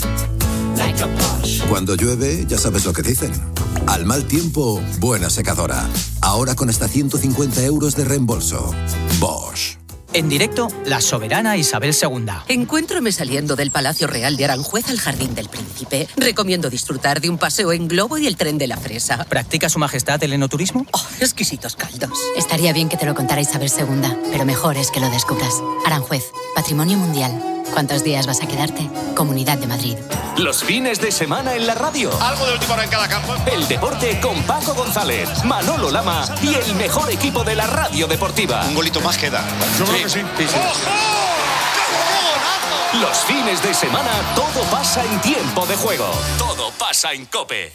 Cuando llueve, ya sabes lo que dicen. Al mal tiempo, buena secadora. Ahora con hasta 150 euros de reembolso. Bosch. En directo, la soberana Isabel II. Encuéntrome saliendo del Palacio Real de Aranjuez al Jardín del Príncipe. Recomiendo disfrutar de un paseo en globo y el tren de la fresa. ¿Practica su majestad el enoturismo? ¡Oh, exquisitos caldos! Estaría bien que te lo contara Isabel II, pero mejor es que lo descubras. Aranjuez, Patrimonio Mundial. ¿Cuántos días vas a quedarte? Comunidad de Madrid. Los fines de semana en la radio. Algo de última hora en cada campo. El deporte con Paco González, Manolo Lama y el mejor equipo de la radio deportiva. Un golito más queda. Yo creo que sí. ¡Ojo! Los fines de semana todo pasa en tiempo de juego. Todo pasa en COPE.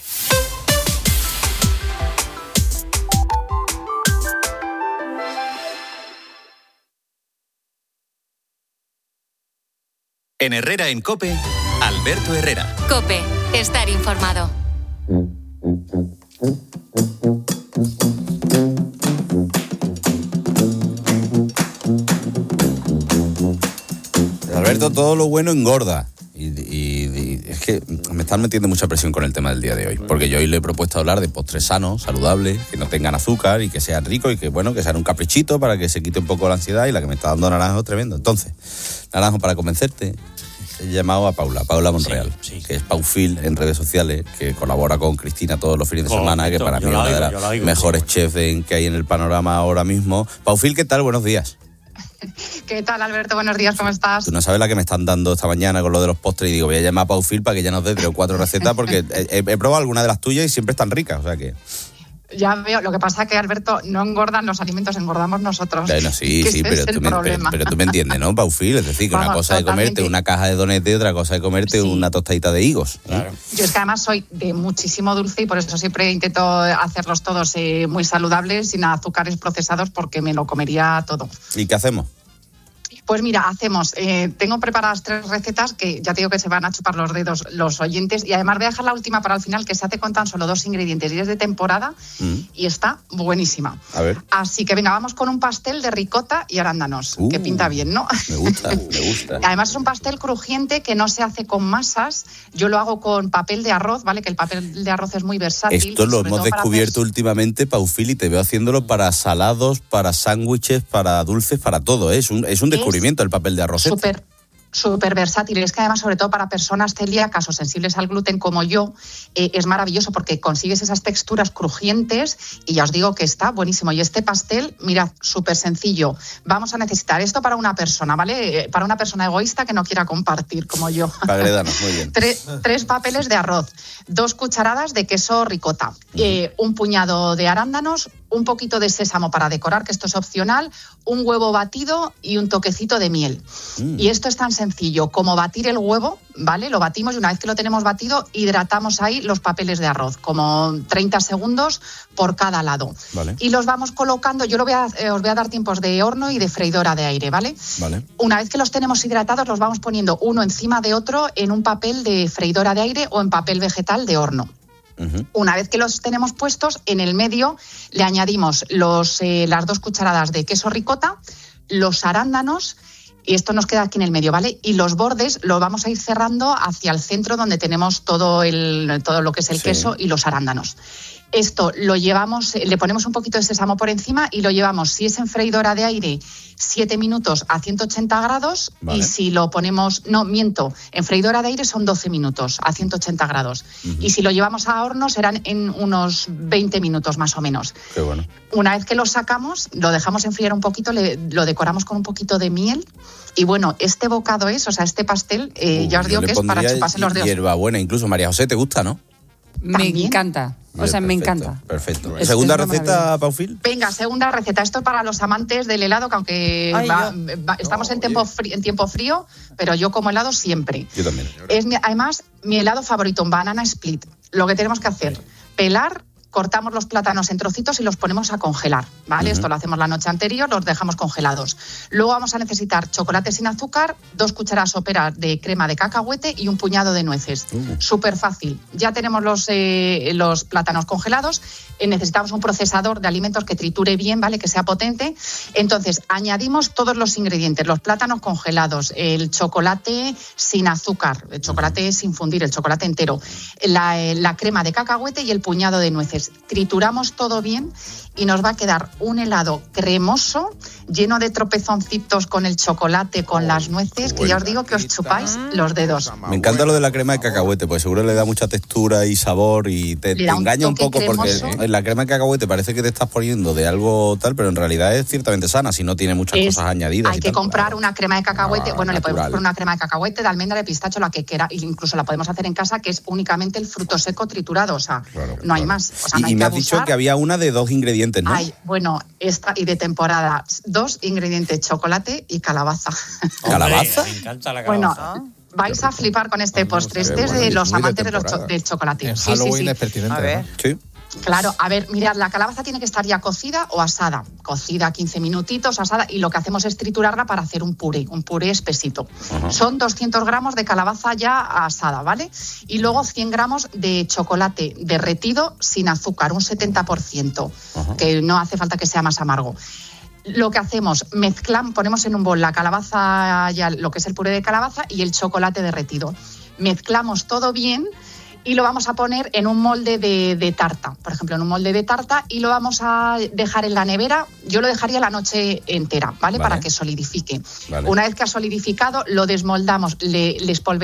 En Herrera en COPE, Alberto Herrera. COPE, estar informado. Alberto, todo lo bueno engorda. Y es que me están metiendo mucha presión con el tema del día de hoy. Porque yo hoy le he propuesto hablar de postres sanos, saludables, que no tengan azúcar y que sean ricos y que, bueno, que sean un caprichito para que se quite un poco la ansiedad, y la que me está dando Naranjo tremendo. Entonces, Naranjo, para convencerte, he llamado a Paula Monreal, que es Paufil en redes sociales, que colabora con Cristina todos los fines de semana, que para mí es una de las mejores chefs que hay en el panorama ahora mismo. Paufil, ¿qué tal? Buenos días. ¿Qué tal, Alberto? Buenos días, ¿cómo estás? Tú no sabes la que me están dando esta mañana con lo de los postres, y digo, voy a llamar a Paufil para que ya nos dé 3 o 4 recetas, porque he probado algunas de las tuyas y siempre están ricas, o sea que... Ya veo, lo que pasa es que, Alberto, no engordan los alimentos, engordamos nosotros. Bueno, sí, pero tú me entiendes, ¿no, Paufil? Es decir, que una cosa es comerte una caja de donetes y otra cosa es comerte una tostadita de higos. Claro. Yo es que además soy de muchísimo dulce y por eso siempre intento hacerlos todos muy saludables, sin azúcares procesados, porque me lo comería todo. ¿Y qué hacemos? Pues mira, tengo preparadas 3 recetas que ya te digo que se van a chupar los dedos los oyentes, y además voy a dejar la última para el final, que se hace con tan solo 2 ingredientes y es de temporada y está buenísima. A ver. Así que venga, vamos con un pastel de ricota y arándanos, que pinta bien, ¿no? Me gusta. Además es un pastel crujiente que no se hace con masas, yo lo hago con papel de arroz, ¿vale? Que el papel de arroz es muy versátil. Esto lo hemos descubierto últimamente, Paufil, y te veo haciéndolo para salados, para sándwiches, para dulces, para todo, ¿eh? Es un descubrimiento el papel de arroz. Súper versátil. Es que además, sobre todo para personas celíacas o sensibles al gluten como yo, es maravilloso porque consigues esas texturas crujientes y ya os digo que está buenísimo. Y este pastel, mirad, súper sencillo. Vamos a necesitar esto para una persona, ¿vale? Para una persona egoísta que no quiera compartir como yo. Pagredanos, muy bien. 3 papeles de arroz, 2 cucharadas de queso ricota, un puñado de arándanos, un poquito de sésamo para decorar, que esto es opcional, un huevo batido y un toquecito de miel. Y esto es tan sencillo como batir el huevo, ¿vale? Lo batimos y una vez que lo tenemos batido, hidratamos ahí los papeles de arroz, como 30 segundos por cada lado. Vale. Y los vamos colocando, os voy a dar tiempos de horno y de freidora de aire, ¿vale? Vale. Una vez que los tenemos hidratados, los vamos poniendo uno encima de otro en un papel de freidora de aire o en papel vegetal de horno. Una vez que los tenemos puestos, en el medio le añadimos las 2 cucharadas de queso ricota, los arándanos, y esto nos queda aquí en el medio, ¿vale? Y los bordes lo vamos a ir cerrando hacia el centro donde tenemos todo lo que es el queso y los arándanos. Esto lo llevamos, le ponemos un poquito de sésamo por encima y lo llevamos, si es en freidora de aire, 7 minutos a 180 grados. Vale. Y si lo ponemos, en freidora de aire son 12 minutos a 180 grados. Y si lo llevamos a horno serán en unos 20 minutos más o menos. Qué bueno. Una vez que lo sacamos, lo dejamos enfriar un poquito, lo decoramos con un poquito de miel. Y bueno, este bocado este pastel, ya os digo que es para chuparse los dedos. Hierbabuena, incluso. María José, ¿te gusta, no? Me encanta. Me encanta. Perfecto. ¿Segunda receta, Paufil? Venga, segunda receta. Esto es para los amantes del helado, que aunque estamos en tiempo frío, pero yo como helado siempre. Yo también. Es además mi helado favorito, un banana split. Lo que tenemos que hacer, pelar, cortamos los plátanos en trocitos y los ponemos a congelar, ¿vale? Esto lo hacemos la noche anterior, los dejamos congelados. Luego vamos a necesitar chocolate sin azúcar, 2 cucharadas soperas de crema de cacahuete y un puñado de nueces. Súper fácil. Ya tenemos los plátanos congelados. Necesitamos un procesador de alimentos que triture bien, ¿vale? Que sea potente. Entonces, añadimos todos los ingredientes, los plátanos congelados, el chocolate sin azúcar, el chocolate sin fundir, el chocolate entero, la crema de cacahuete y el puñado de nueces. Trituramos todo bien y nos va a quedar un helado cremoso, lleno de tropezoncitos con el chocolate, con las nueces, que ya os digo que os chupáis los dedos. Me encanta lo de la crema de cacahuete, pues seguro le da mucha textura y sabor y te engaña un poco cremoso. Porque en la crema de cacahuete parece que te estás poniendo de algo tal, pero en realidad es ciertamente sana, si no tiene muchas cosas añadidas. Hay que comprar una crema de cacahuete, le podemos comprar una crema de cacahuete, de almendra, de pistacho, la que quiera, incluso la podemos hacer en casa, que es únicamente el fruto seco triturado, o sea, no hay más. O sea, no hay y me has dicho que había una de 2 ingredientes, ¿no? Esta y de temporada, 2 ingredientes, chocolate y calabaza. ¿Calabaza? Me encanta la calabaza. Bueno, vais a flipar con este postre. Este es de los amantes del chocolate. En Halloween es pertinente. A ver. Sí. Claro, a ver, mirad, la calabaza tiene que estar ya cocida o asada. Cocida 15 minutitos, asada, y lo que hacemos es triturarla para hacer un puré espesito. Son 200 gramos de calabaza ya asada, ¿vale? Y luego 100 gramos de chocolate derretido sin azúcar, un 70%, que no hace falta que sea más amargo. Lo que hacemos, ponemos en un bol la calabaza, ya lo que es el puré de calabaza y el chocolate derretido. Mezclamos todo bien y lo vamos a poner en un molde de tarta, por ejemplo, en un molde de tarta, y lo vamos a dejar en la nevera. Yo lo dejaría la noche entera, ¿vale? Para que solidifique. Vale. Una vez que ha solidificado, lo desmoldamos, le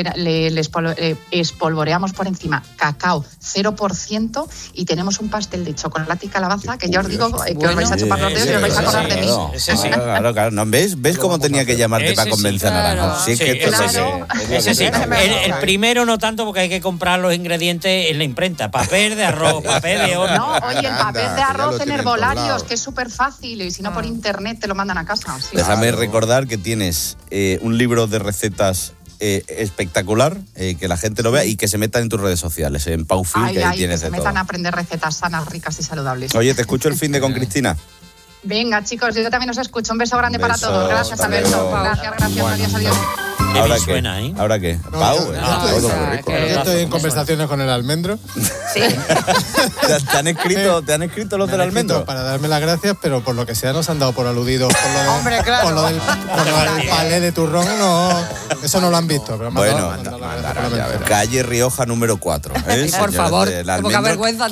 espolvoreamos por encima cacao 0% y tenemos un pastel de chocolate y calabaza que ya os digo que os vais a chupar los dedos y os vais a acordar de mí. Claro. ¿No? ¿Ves cómo tenía que llamarte para convencer a Naranjo? Ese sí. El primero no tanto, porque hay que comprar los ingredientes en la imprenta. Papel de arroz, papel de horno. No, oye, el papel de arroz en herbolarios, que es súper fácil, y si no por internet te lo mandan a casa. Sí. Déjame recordar que tienes un libro de recetas espectacular, que la gente lo vea y que se metan en tus redes sociales, en Paufil, que ahí tienes de todo. Que se metan a aprender recetas sanas, ricas y saludables. Oye, te escucho el fin de con Cristina. Venga, chicos, yo también os escucho. Un beso grande para todos. Gracias, Alberto. Gracias, adiós. ¿Ahora qué? Pau, yo estoy en conversaciones con el almendro. Sí. ¿Te han escrito los del almendro? Para darme las gracias, pero por lo que sea nos han dado por aludidos por lo del palé de turrón. Eso no lo han visto. Pero bueno, calle Rioja número 4. Por favor, poca vergüenza.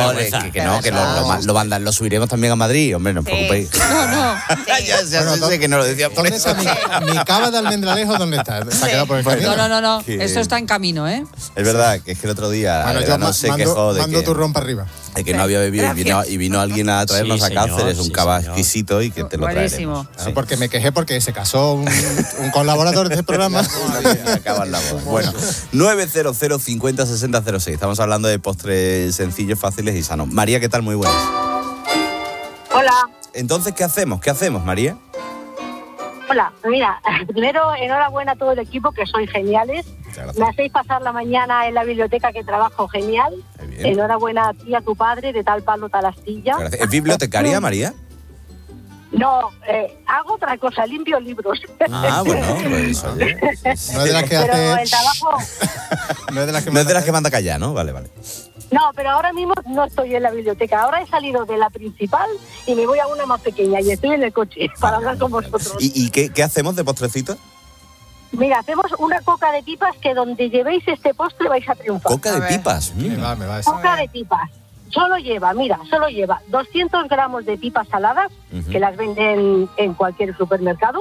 Lo subiremos también a Madrid. Hombre, no os preocupéis. No. Ya sé que no lo decía por eso. ¿Mi cava de almendralejo dónde está? ¿Se ha quedado por el camino? No. Esto está en camino, ¿eh? Es verdad, que es que el otro día no se quejó de que turrón para arriba. De que no había bebido y vino alguien a traernos a Cáceres un cava exquisito y que te lo traeremos. Sí. Porque me quejé porque se casó un colaborador de este programa. Acaban la boda. Bueno, 900 50 60 06. Estamos hablando de postres sencillos, fáciles y sanos. María, ¿qué tal? Muy buenas. Hola. Entonces, ¿qué hacemos, María? Hola, mira, primero enhorabuena a todo el equipo, que sois geniales. Me hacéis pasar la mañana en la biblioteca que trabajo genial. Enhorabuena a ti y a tu padre, de tal palo, tal astilla. ¿Es bibliotecaria, María? No, hago otra cosa, limpio libros. Ah, bueno, pues no es de las que pero hace... el trabajo... no es de las que manda callar, ¿no? Vale. No, pero ahora mismo no estoy en la biblioteca. Ahora he salido de la principal y me voy a una más pequeña y estoy en el coche para hablar con vosotros. ¿Y qué hacemos de postrecito? Mira, hacemos una coca de pipas que donde llevéis este postre vais a triunfar. ¿Coca de pipas? Me va. Coca de pipas. Solo lleva 200 gramos de pipas saladas, que las venden en cualquier supermercado,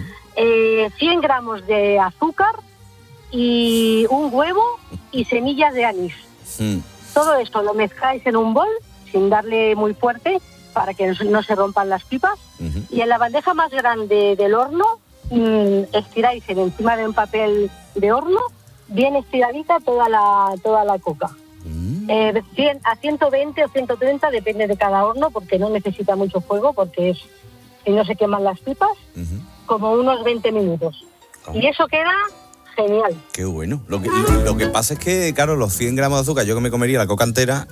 100 gramos de azúcar y un huevo y semillas de anís. Todo esto lo mezcláis en un bol, sin darle muy fuerte, para que no se rompan las pipas. Y en la bandeja más grande del horno, estiráis encima de un papel de horno, bien estiradita toda la coca. A 120 o 130, depende de cada horno, porque no necesita mucho fuego, porque si no se queman las pipas, como unos 20 minutos. Y eso queda genial. Qué bueno. Lo que pasa es que, claro, los 100 gramos de azúcar, yo que me comería la coca entera,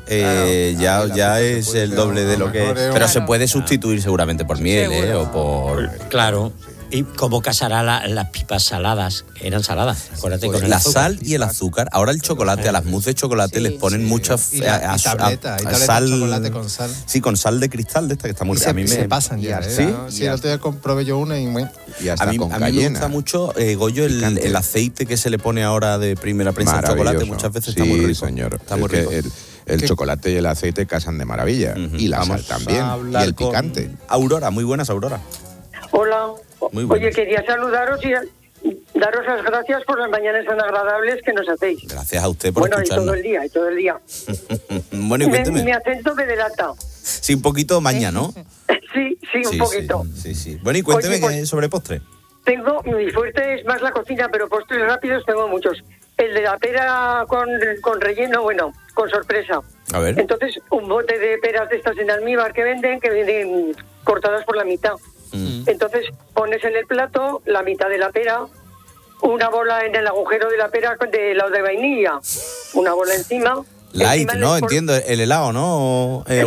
ya es el doble de lo que... Pero se puede sustituir seguramente por miel, o por... Claro. ¿Y cómo casará las pipas saladas? Eran saladas, acuérdate. Pues con la sal y el azúcar. Ahora el chocolate, a las mousse de chocolate les ponen mucha sal de chocolate con sal. Sí, con sal de cristal de esta que está muy rica. A mí se pasan ya. ¿Sí? Sí, el otro día comprobé yo una y hasta a mí me gusta mucho, Goyo, el aceite que se le pone ahora de primera prensa al chocolate. Muchas veces está muy rico. Sí, señor. Está muy rico. El chocolate y el aceite casan de maravilla. Y la sal también. Y el picante. Aurora, muy buenas, Aurora. Hola. Muy buenas. Oye, quería saludaros y daros las gracias por las mañanas tan agradables que nos hacéis. Gracias a usted por escucharnos. Y todo el día. Bueno, y cuénteme. Mi acento me delata. Sí, un poquito maña, ¿no? Sí, un poquito. Sí. Bueno, y cuénteme qué es sobre postre. Mi fuerte es más la cocina, pero postres rápidos tengo muchos. El de la pera con relleno, con sorpresa. A ver. Entonces, un bote de peras de estas en almíbar que vienen cortadas por la mitad. Entonces pones en el plato la mitad de la pera, una bola en el agujero de la pera de helado de vainilla, una bola encima. Light, ¿no? Entiendo, el helado, ¿no? Sí,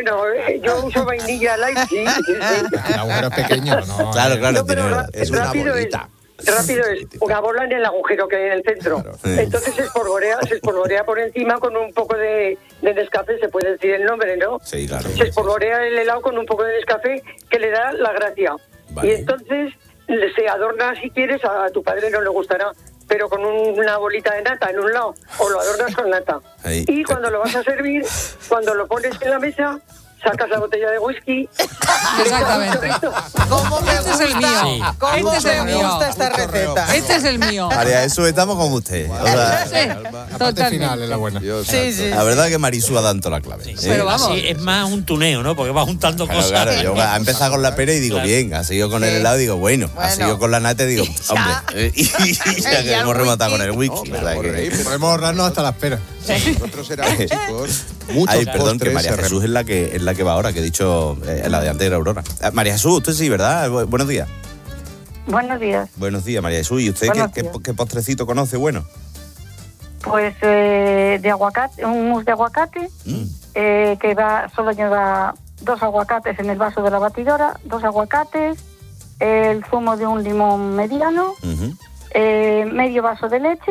yo uso vainilla light, sí. El agujero es pequeño, ¿no? Claro, no, pero es una bolita. Rápido es una bola en el agujero que hay en el centro. Claro. Entonces se espolvorea por encima con un poco de Nescafé, se puede decir el nombre, ¿no? Sí, claro. Se espolvorea el helado con un poco de Nescafé que le da la gracia. Vale. Y entonces se adorna, si quieres, a tu padre no le gustará, pero con una bolita de nata en un lado, o lo adornas con nata. Ahí. Y cuando lo vas a servir, cuando lo pones en la mesa, sacas la botella de whisky. Exactamente. ¿Cómo me gusta? Este es el mío. Sí. ¿Cómo me gusta esta receta? Este es el mío. María, eso estamos con usted. O sea, sí, totalmente. Final es la buena. Sí. La verdad que Marisú ha dado la clave. Sí, pero vamos. Sí, es más un tuneo, ¿no? Porque va juntando cosas. Claro, yo ha empezado con la pera y digo, bien. Ha seguido con el helado y digo, bueno. Ha seguido con la nata y digo, hombre. Y ya que hemos rematado con el whisky. Podemos ahorrarnos hasta las peras. Nosotros éramos chicos. Muchos perdón, que María Jesús es la que va ahora, que he dicho la de antes era Aurora. María Jesús, usted sí, ¿verdad? Buenos días. Buenos días. Buenos días, María Jesús. ¿Y usted qué postrecito conoce bueno? Pues de aguacate, un mousse de aguacate, que solo lleva 2 aguacates en el vaso de la batidora, 2 aguacates, el zumo de un limón mediano, medio vaso de leche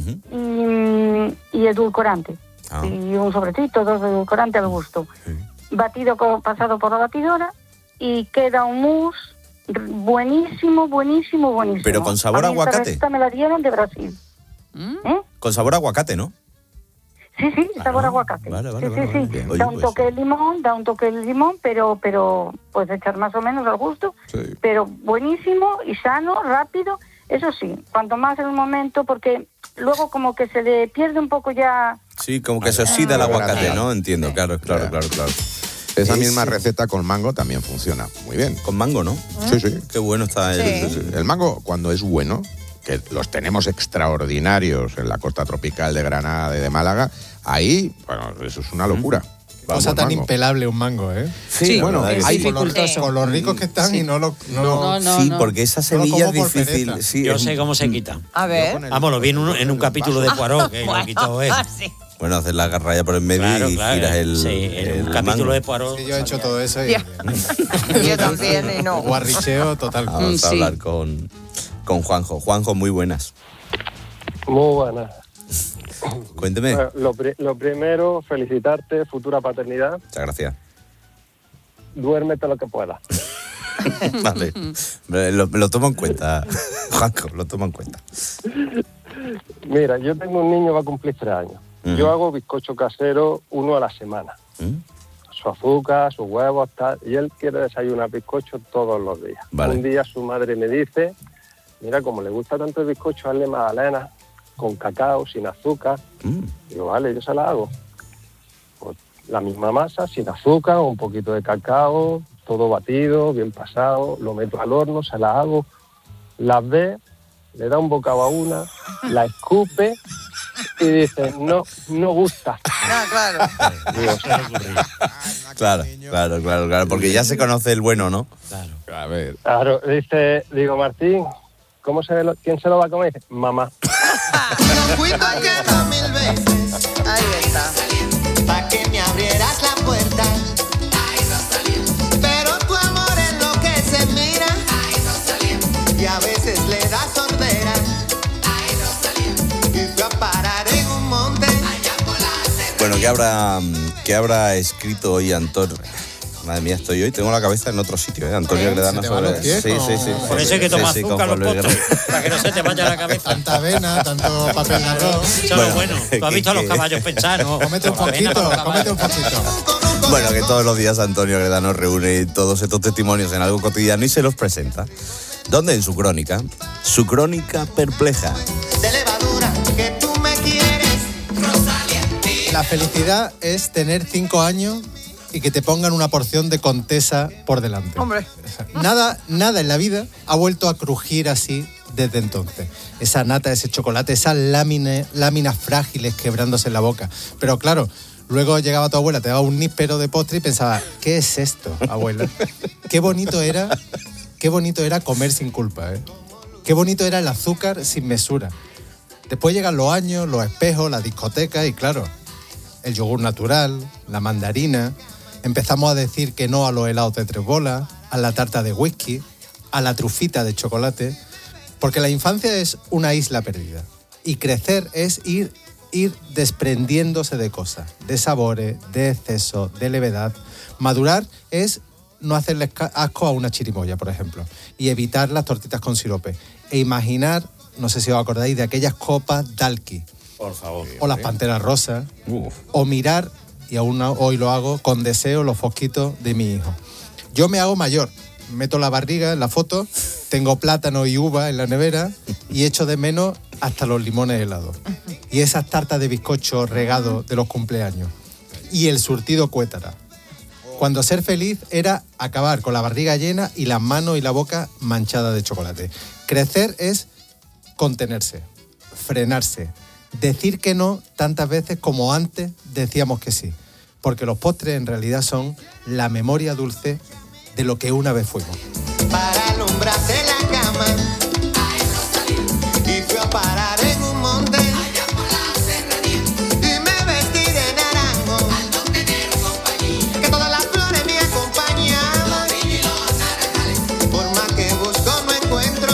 y edulcorante. Y un sobrecito, 2 de edulcorante al gusto. Batido pasado por la batidora y queda un mousse buenísimo. Pero con sabor a aguacate. Esta me la dieron de Brasil. Con sabor a aguacate, ¿no? Sí, sabor a aguacate. Vale. Sí. Bien. Da un toque de limón, pero puedes echar más o menos al gusto. Sí. Pero buenísimo y sano, rápido. Eso sí, cuanto más en el momento, porque luego como que se le pierde un poco ya... Sí, como que se oxida el aguacate, ¿no? Entiendo, claro. Esa misma receta con mango también funciona muy bien. Con mango, ¿no? Sí. Qué bueno está el mango, cuando es bueno, que los tenemos extraordinarios en la costa tropical de Granada y de Málaga, ahí, bueno, eso es una locura. Cosa tan impelable un mango, ¿eh? Sí, bueno, hay dificultoso. Con los ricos que están y no. Sí, porque esa semilla es difícil. Sí, yo sé cómo se quita. A ver. Vamos, lo vi en un capítulo de Poirot, que lo quitó él. Sí. Bueno, hacer la raya por el medio y giras el capítulo mango. de Poirot. Sí, yo he hecho todo eso. Yo también, y no. Guarricheo total. Vamos a hablar con Juanjo. Juanjo, muy buenas. Muy buenas. Cuénteme. Lo primero, felicitarte, futura paternidad. Muchas gracias. Duérmete lo que puedas. Vale. Lo tomo en cuenta, Juanjo, lo tomo en cuenta. Mira, yo tengo un niño que va a cumplir 3 años. Yo hago bizcocho casero 1 a la semana. Su azúcar, sus huevos, tal. Y él quiere desayunar bizcocho todos los días. Vale. Un día su madre me dice, mira, como le gusta tanto el bizcocho, hazle magdalena con cacao, sin azúcar. Digo, vale, yo se la hago. Pues la misma masa, sin azúcar, un poquito de cacao, todo batido, bien pasado, lo meto al horno, se la hago, las ve, le da un bocado a una, la escupe y dice, no gusta. Claro. Digo, Claro, porque ya se conoce el bueno, ¿no? Claro. A ver. Claro, digo, Martín, ¿quién se lo va a comer? Dice, mamá. Ahí está. Pa' que me abrieras la puerta. Pero tu amor es lo que se mira. Y a veces le da sordera. Y fue a parar en un monte. Bueno, ¿qué habrá escrito hoy Antonio? Madre mía, tengo la cabeza en otro sitio, ¿eh? Antonio Gredana sobre... Sí. Por eso hay que tomar azúcar los postres, para que no se te vaya la cabeza. Tanta avena, tanto papel de arroz. Eso es bueno. Tú has visto a los caballos pensar, ¿no? Cómete un poquito. Bueno, que todos los días Antonio Gredana reúne todos estos testimonios en algo cotidiano y se los presenta. ¿Dónde? En su crónica. Su crónica perpleja. De levadura que tú me quieres, Rosalía. La felicidad es tener 5 años y que te pongan una porción de Contesa por delante. Hombre. Nada en la vida ha vuelto a crujir así desde entonces. Esa nata, ese chocolate, esas láminas frágiles quebrándose en la boca. Pero claro, luego llegaba tu abuela, te daba un níspero de postre y pensaba, ¿qué es esto, abuela? Qué bonito era comer sin culpa, ¿eh? Qué bonito era el azúcar sin mesura. Después llegan los años, los espejos, la discoteca y claro, el yogur natural, la mandarina. Empezamos a decir que no a los helados de 3 bolas, a la tarta de whisky, a la trufita de chocolate, porque la infancia es una isla perdida. Y crecer es ir desprendiéndose de cosas, de sabores, de exceso, de levedad. Madurar es no hacerle asco a una chirimoya, por ejemplo, y evitar las tortitas con sirope. E imaginar, no sé si os acordáis, de aquellas copas Dalki. Por favor. O las panteras rosas. O mirar, y aún hoy lo hago, con deseo los fosquitos de mi hijo. Yo me hago mayor, meto la barriga en la foto, tengo plátano y uva en la nevera y echo de menos hasta los limones helados. Y esas tartas de bizcocho regado de los cumpleaños. Y el surtido Cuétara. Cuando ser feliz era acabar con la barriga llena y las manos y la boca manchadas de chocolate. Crecer es contenerse, frenarse, decir que no tantas veces como antes decíamos que sí. Porque los postres en realidad son la memoria dulce de lo que una vez fuimos. Para alumbrarse la cama. Y fui a parar en un monte. Y me vestí de naranjo. Que todas las flores me acompañaban. Por más que busco no encuentro.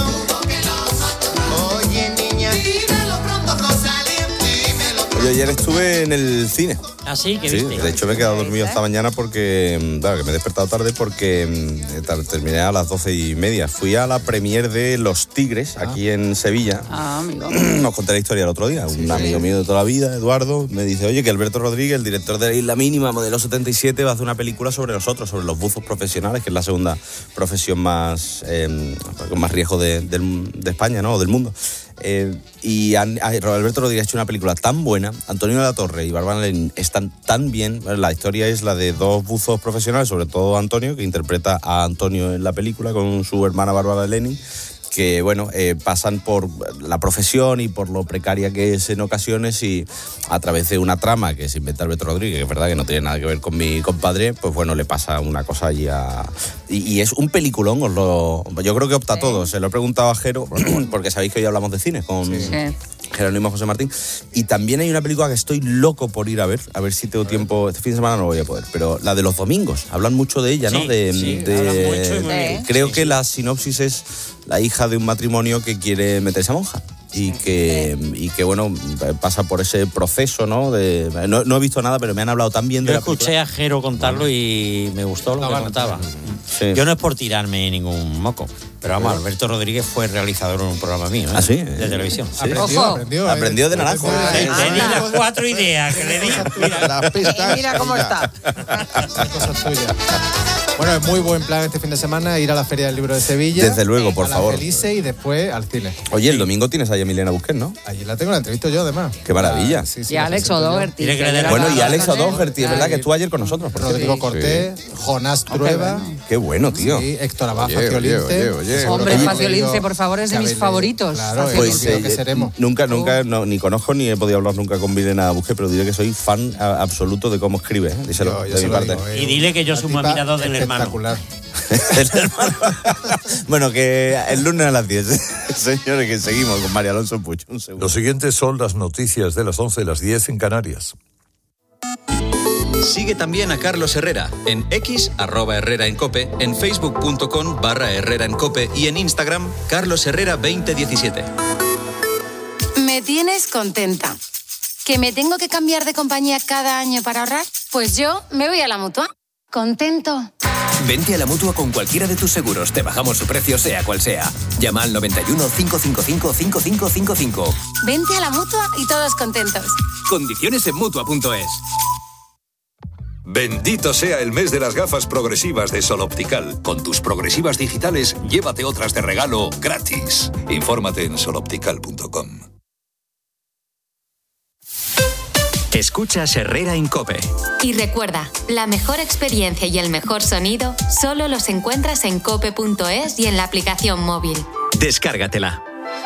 Oye niña, dímelo pronto, Rosalía. Yo ayer estuve en el cine. ¿Ah, sí? ¿Qué viste? De hecho me he quedado dormido esta mañana porque, claro, que me he despertado tarde porque terminé a las 12:30. Fui a la premier de Los Tigres, aquí en Sevilla. Amigo. Os conté la historia el otro día. Un amigo mío de toda la vida, Eduardo, me dice, oye, que Alberto Rodríguez, el director de La Isla Mínima, modelo 77, va a hacer una película sobre nosotros, sobre los buzos profesionales, que es la segunda profesión con más riesgo de España, ¿no? O del mundo. Y Alberto Rodríguez ha hecho una película tan buena, Antonio de la Torre y Bárbara Lenin están tan bien. La historia es la de 2 buzos profesionales, sobre todo Antonio, que interpreta a Antonio en la película con su hermana Bárbara Lenin, que bueno, pasan por la profesión y por lo precaria que es en ocasiones, y a través de una trama que se inventa Alberto Rodríguez, que es verdad que no tiene nada que ver con mi compadre, pues bueno, le pasa una cosa allí y es un peliculón, yo creo que opta a todo. Se lo he preguntado a Jero, porque sabéis que hoy hablamos de cine con Jerónimo José Martín, y también hay una película que estoy loco por ir a ver si tengo tiempo. Este fin de semana no voy a poder, pero la de Los Domingos, hablan mucho de ella, ¿no? Creo que la sinopsis es la hija de un matrimonio que quiere meterse a monja. Y que bueno, pasa por ese proceso, ¿no? No he visto nada, pero me han hablado tan bien de la película. Escuché a Jero contarlo y me gustó lo que contaba. Sí. Yo no es por tirarme ningún moco, pero vamos, Alberto Rodríguez fue realizador en un programa mío, ¿Ah, sí? De televisión. Sí. Aprendió de Naranjo. Tenía las 4 ideas que le di. Mira cómo está. Cosas tuyas. Bueno, es muy buen plan este fin de semana ir a la Feria del Libro de Sevilla. Desde luego, por favor. A la Felice y después al cine. Oye, el domingo tienes ahí a Milena Busquets, ¿no? Allí la tengo, la entrevisto yo además. Qué maravilla. Y Alex O'Doherty. Bueno, y Alex O'Doherty, es verdad que estuvo ayer con nosotros. Rodrigo Cortés, Jonás Trueba. Qué bueno, tío. Sí, Héctor Abad, Facio Lince. Hombre, Facio Lince, por favor, es de mis favoritos. Claro, pues que seremos. Nunca, ni conozco ni he podido hablar nunca con Milena Busquets, pero diré que soy fan absoluto de cómo escribe. Díselo, de mi parte. Y dile que yo soy un admirador del hermano. Espectacular. Bueno, que el lunes a las 10. Señores, que seguimos con María Alonso Puig. Un segundo. Lo siguiente son las noticias de las 11 y las 10 en Canarias. Sigue también a Carlos Herrera en X, @Herrera en Cope, en facebook.com/Herrera en Cope y en Instagram, Carlos Herrera 2017. Me tienes contenta. ¿Que me tengo que cambiar de compañía cada año para ahorrar? Pues yo me voy a la Mutua. Contento. Vente a la Mutua con cualquiera de tus seguros. Te bajamos su precio, sea cual sea. Llama al 91 555 5555. Vente a la Mutua y todos contentos. Condiciones en Mutua.es. Bendito sea el mes de las gafas progresivas de Sol Optical. Con tus progresivas digitales, llévate otras de regalo gratis. Infórmate en soloptical.com. Escuchas Herrera en Cope. Y recuerda, la mejor experiencia y el mejor sonido solo los encuentras en cope.es y en la aplicación móvil. Descárgatela.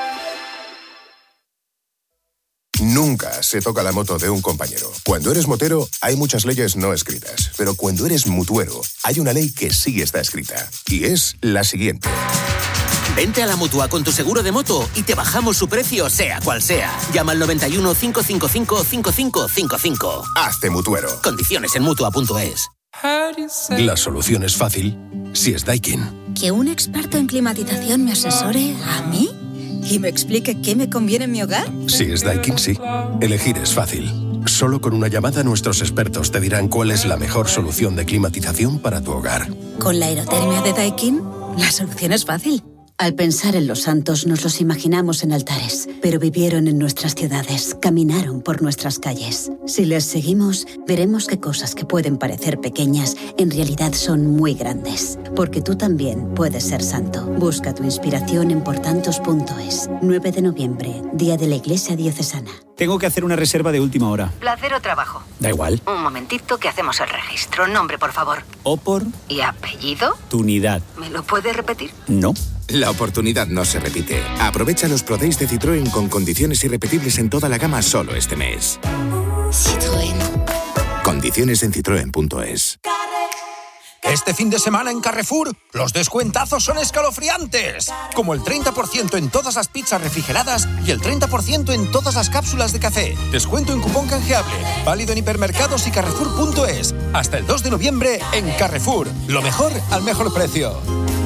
Nunca se toca la moto de un compañero. Cuando eres motero, hay muchas leyes no escritas. Pero cuando eres mutuero, hay una ley que sí está escrita. Y es la siguiente. Vente a la Mutua con tu seguro de moto y te bajamos su precio, sea cual sea. Llama al 91 555 5555. Hazte mutuero. Condiciones en Mutua.es. La solución es fácil si es Daikin. ¿Que un experto en climatización me asesore a mí? ¿Y me explique qué me conviene en mi hogar? Si es Daikin, sí. Elegir es fácil. Solo con una llamada nuestros expertos te dirán cuál es la mejor solución de climatización para tu hogar. Con la aerotermia de Daikin, la solución es fácil. Al pensar en los santos nos los imaginamos en altares, pero vivieron en nuestras ciudades, caminaron por nuestras calles. Si les seguimos, veremos que cosas que pueden parecer pequeñas en realidad son muy grandes, porque tú también puedes ser santo. Busca tu inspiración en portantos.es. 9 de noviembre, Día de la Iglesia Diocesana. Tengo que hacer una reserva de última hora. ¿Placer o trabajo? Da igual. Un momentito que hacemos el registro. Nombre, por favor. Opor. ¿Y apellido? Tunidad. ¿Me lo puede repetir? No. La oportunidad no se repite. Aprovecha los Pro Days de Citroën con condiciones irrepetibles en toda la gama solo este mes. Citroën. Condiciones en citroen.es. Este fin de semana en Carrefour, los descuentazos son escalofriantes. Como el 30% en todas las pizzas refrigeradas y el 30% en todas las cápsulas de café. Descuento en cupón canjeable. Válido en hipermercados y carrefour.es. Hasta el 2 de noviembre en Carrefour. Lo mejor al mejor precio.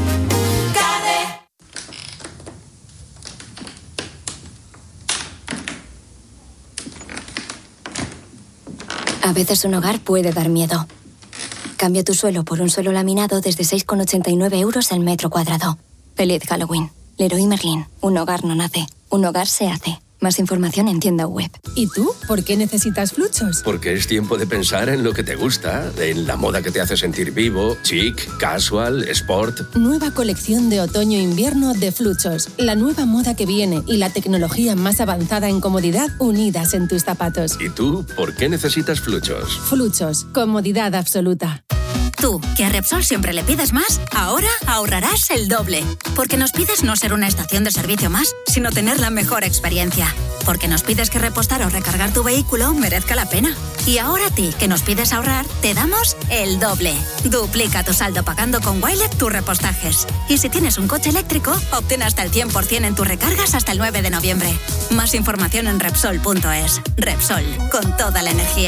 A veces un hogar puede dar miedo. Cambia tu suelo por un suelo laminado desde 6,89 € el metro cuadrado. Feliz Halloween. Leroy Merlin. Un hogar no nace, un hogar se hace. Más información en tienda web. ¿Y tú? ¿Por qué necesitas Fluchos? Porque es tiempo de pensar en lo que te gusta, en la moda que te hace sentir vivo, chic, casual, sport. Nueva colección de otoño-invierno de Fluchos. La nueva moda que viene y la tecnología más avanzada en comodidad unidas en tus zapatos. ¿Y tú? ¿Por qué necesitas Fluchos? Fluchos. Comodidad absoluta. Tú, que a Repsol siempre le pides más, ahora ahorrarás el doble. Porque nos pides no ser una estación de servicio más, sino tener la mejor experiencia. Porque nos pides que repostar o recargar tu vehículo merezca la pena. Y ahora a ti, que nos pides ahorrar, te damos el doble. Duplica tu saldo pagando con Wilet tus repostajes. Y si tienes un coche eléctrico, obtén hasta el 100% en tus recargas hasta el 9 de noviembre. Más información en Repsol.es. Repsol, con toda la energía.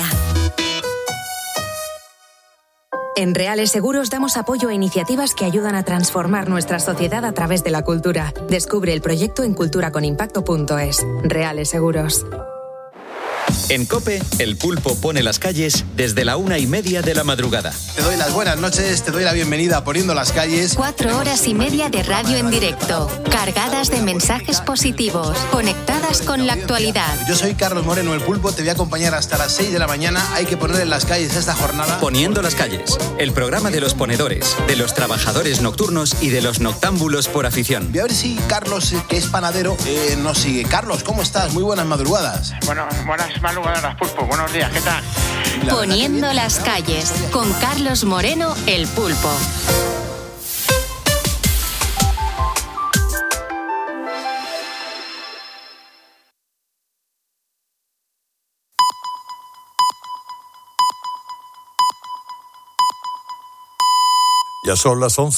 En Reales Seguros damos apoyo a iniciativas que ayudan a transformar nuestra sociedad a través de la cultura. Descubre el proyecto en culturaconimpacto.es. Reales Seguros. En COPE, el pulpo pone las calles desde la 1:30 de la madrugada. Te doy las buenas noches, te doy la bienvenida a Poniendo las Calles. 4 horas y media de radio en directo, cargadas de mensajes positivos, conectadas con la actualidad. Yo soy Carlos Moreno, el pulpo, te voy a acompañar hasta las 6 de la mañana. Hay que poner en las calles esta jornada. Poniendo las calles, el programa de los ponedores, de los trabajadores nocturnos y de los noctámbulos por afición. Voy a ver si Carlos, que es panadero, nos sigue. Carlos, ¿cómo estás? Muy buenas madrugadas. Bueno, buenas madrugadas, pulpo. Buenos días, ¿qué tal? Poniendo las calles, con Carlos Moreno, el pulpo. Ya son las 11.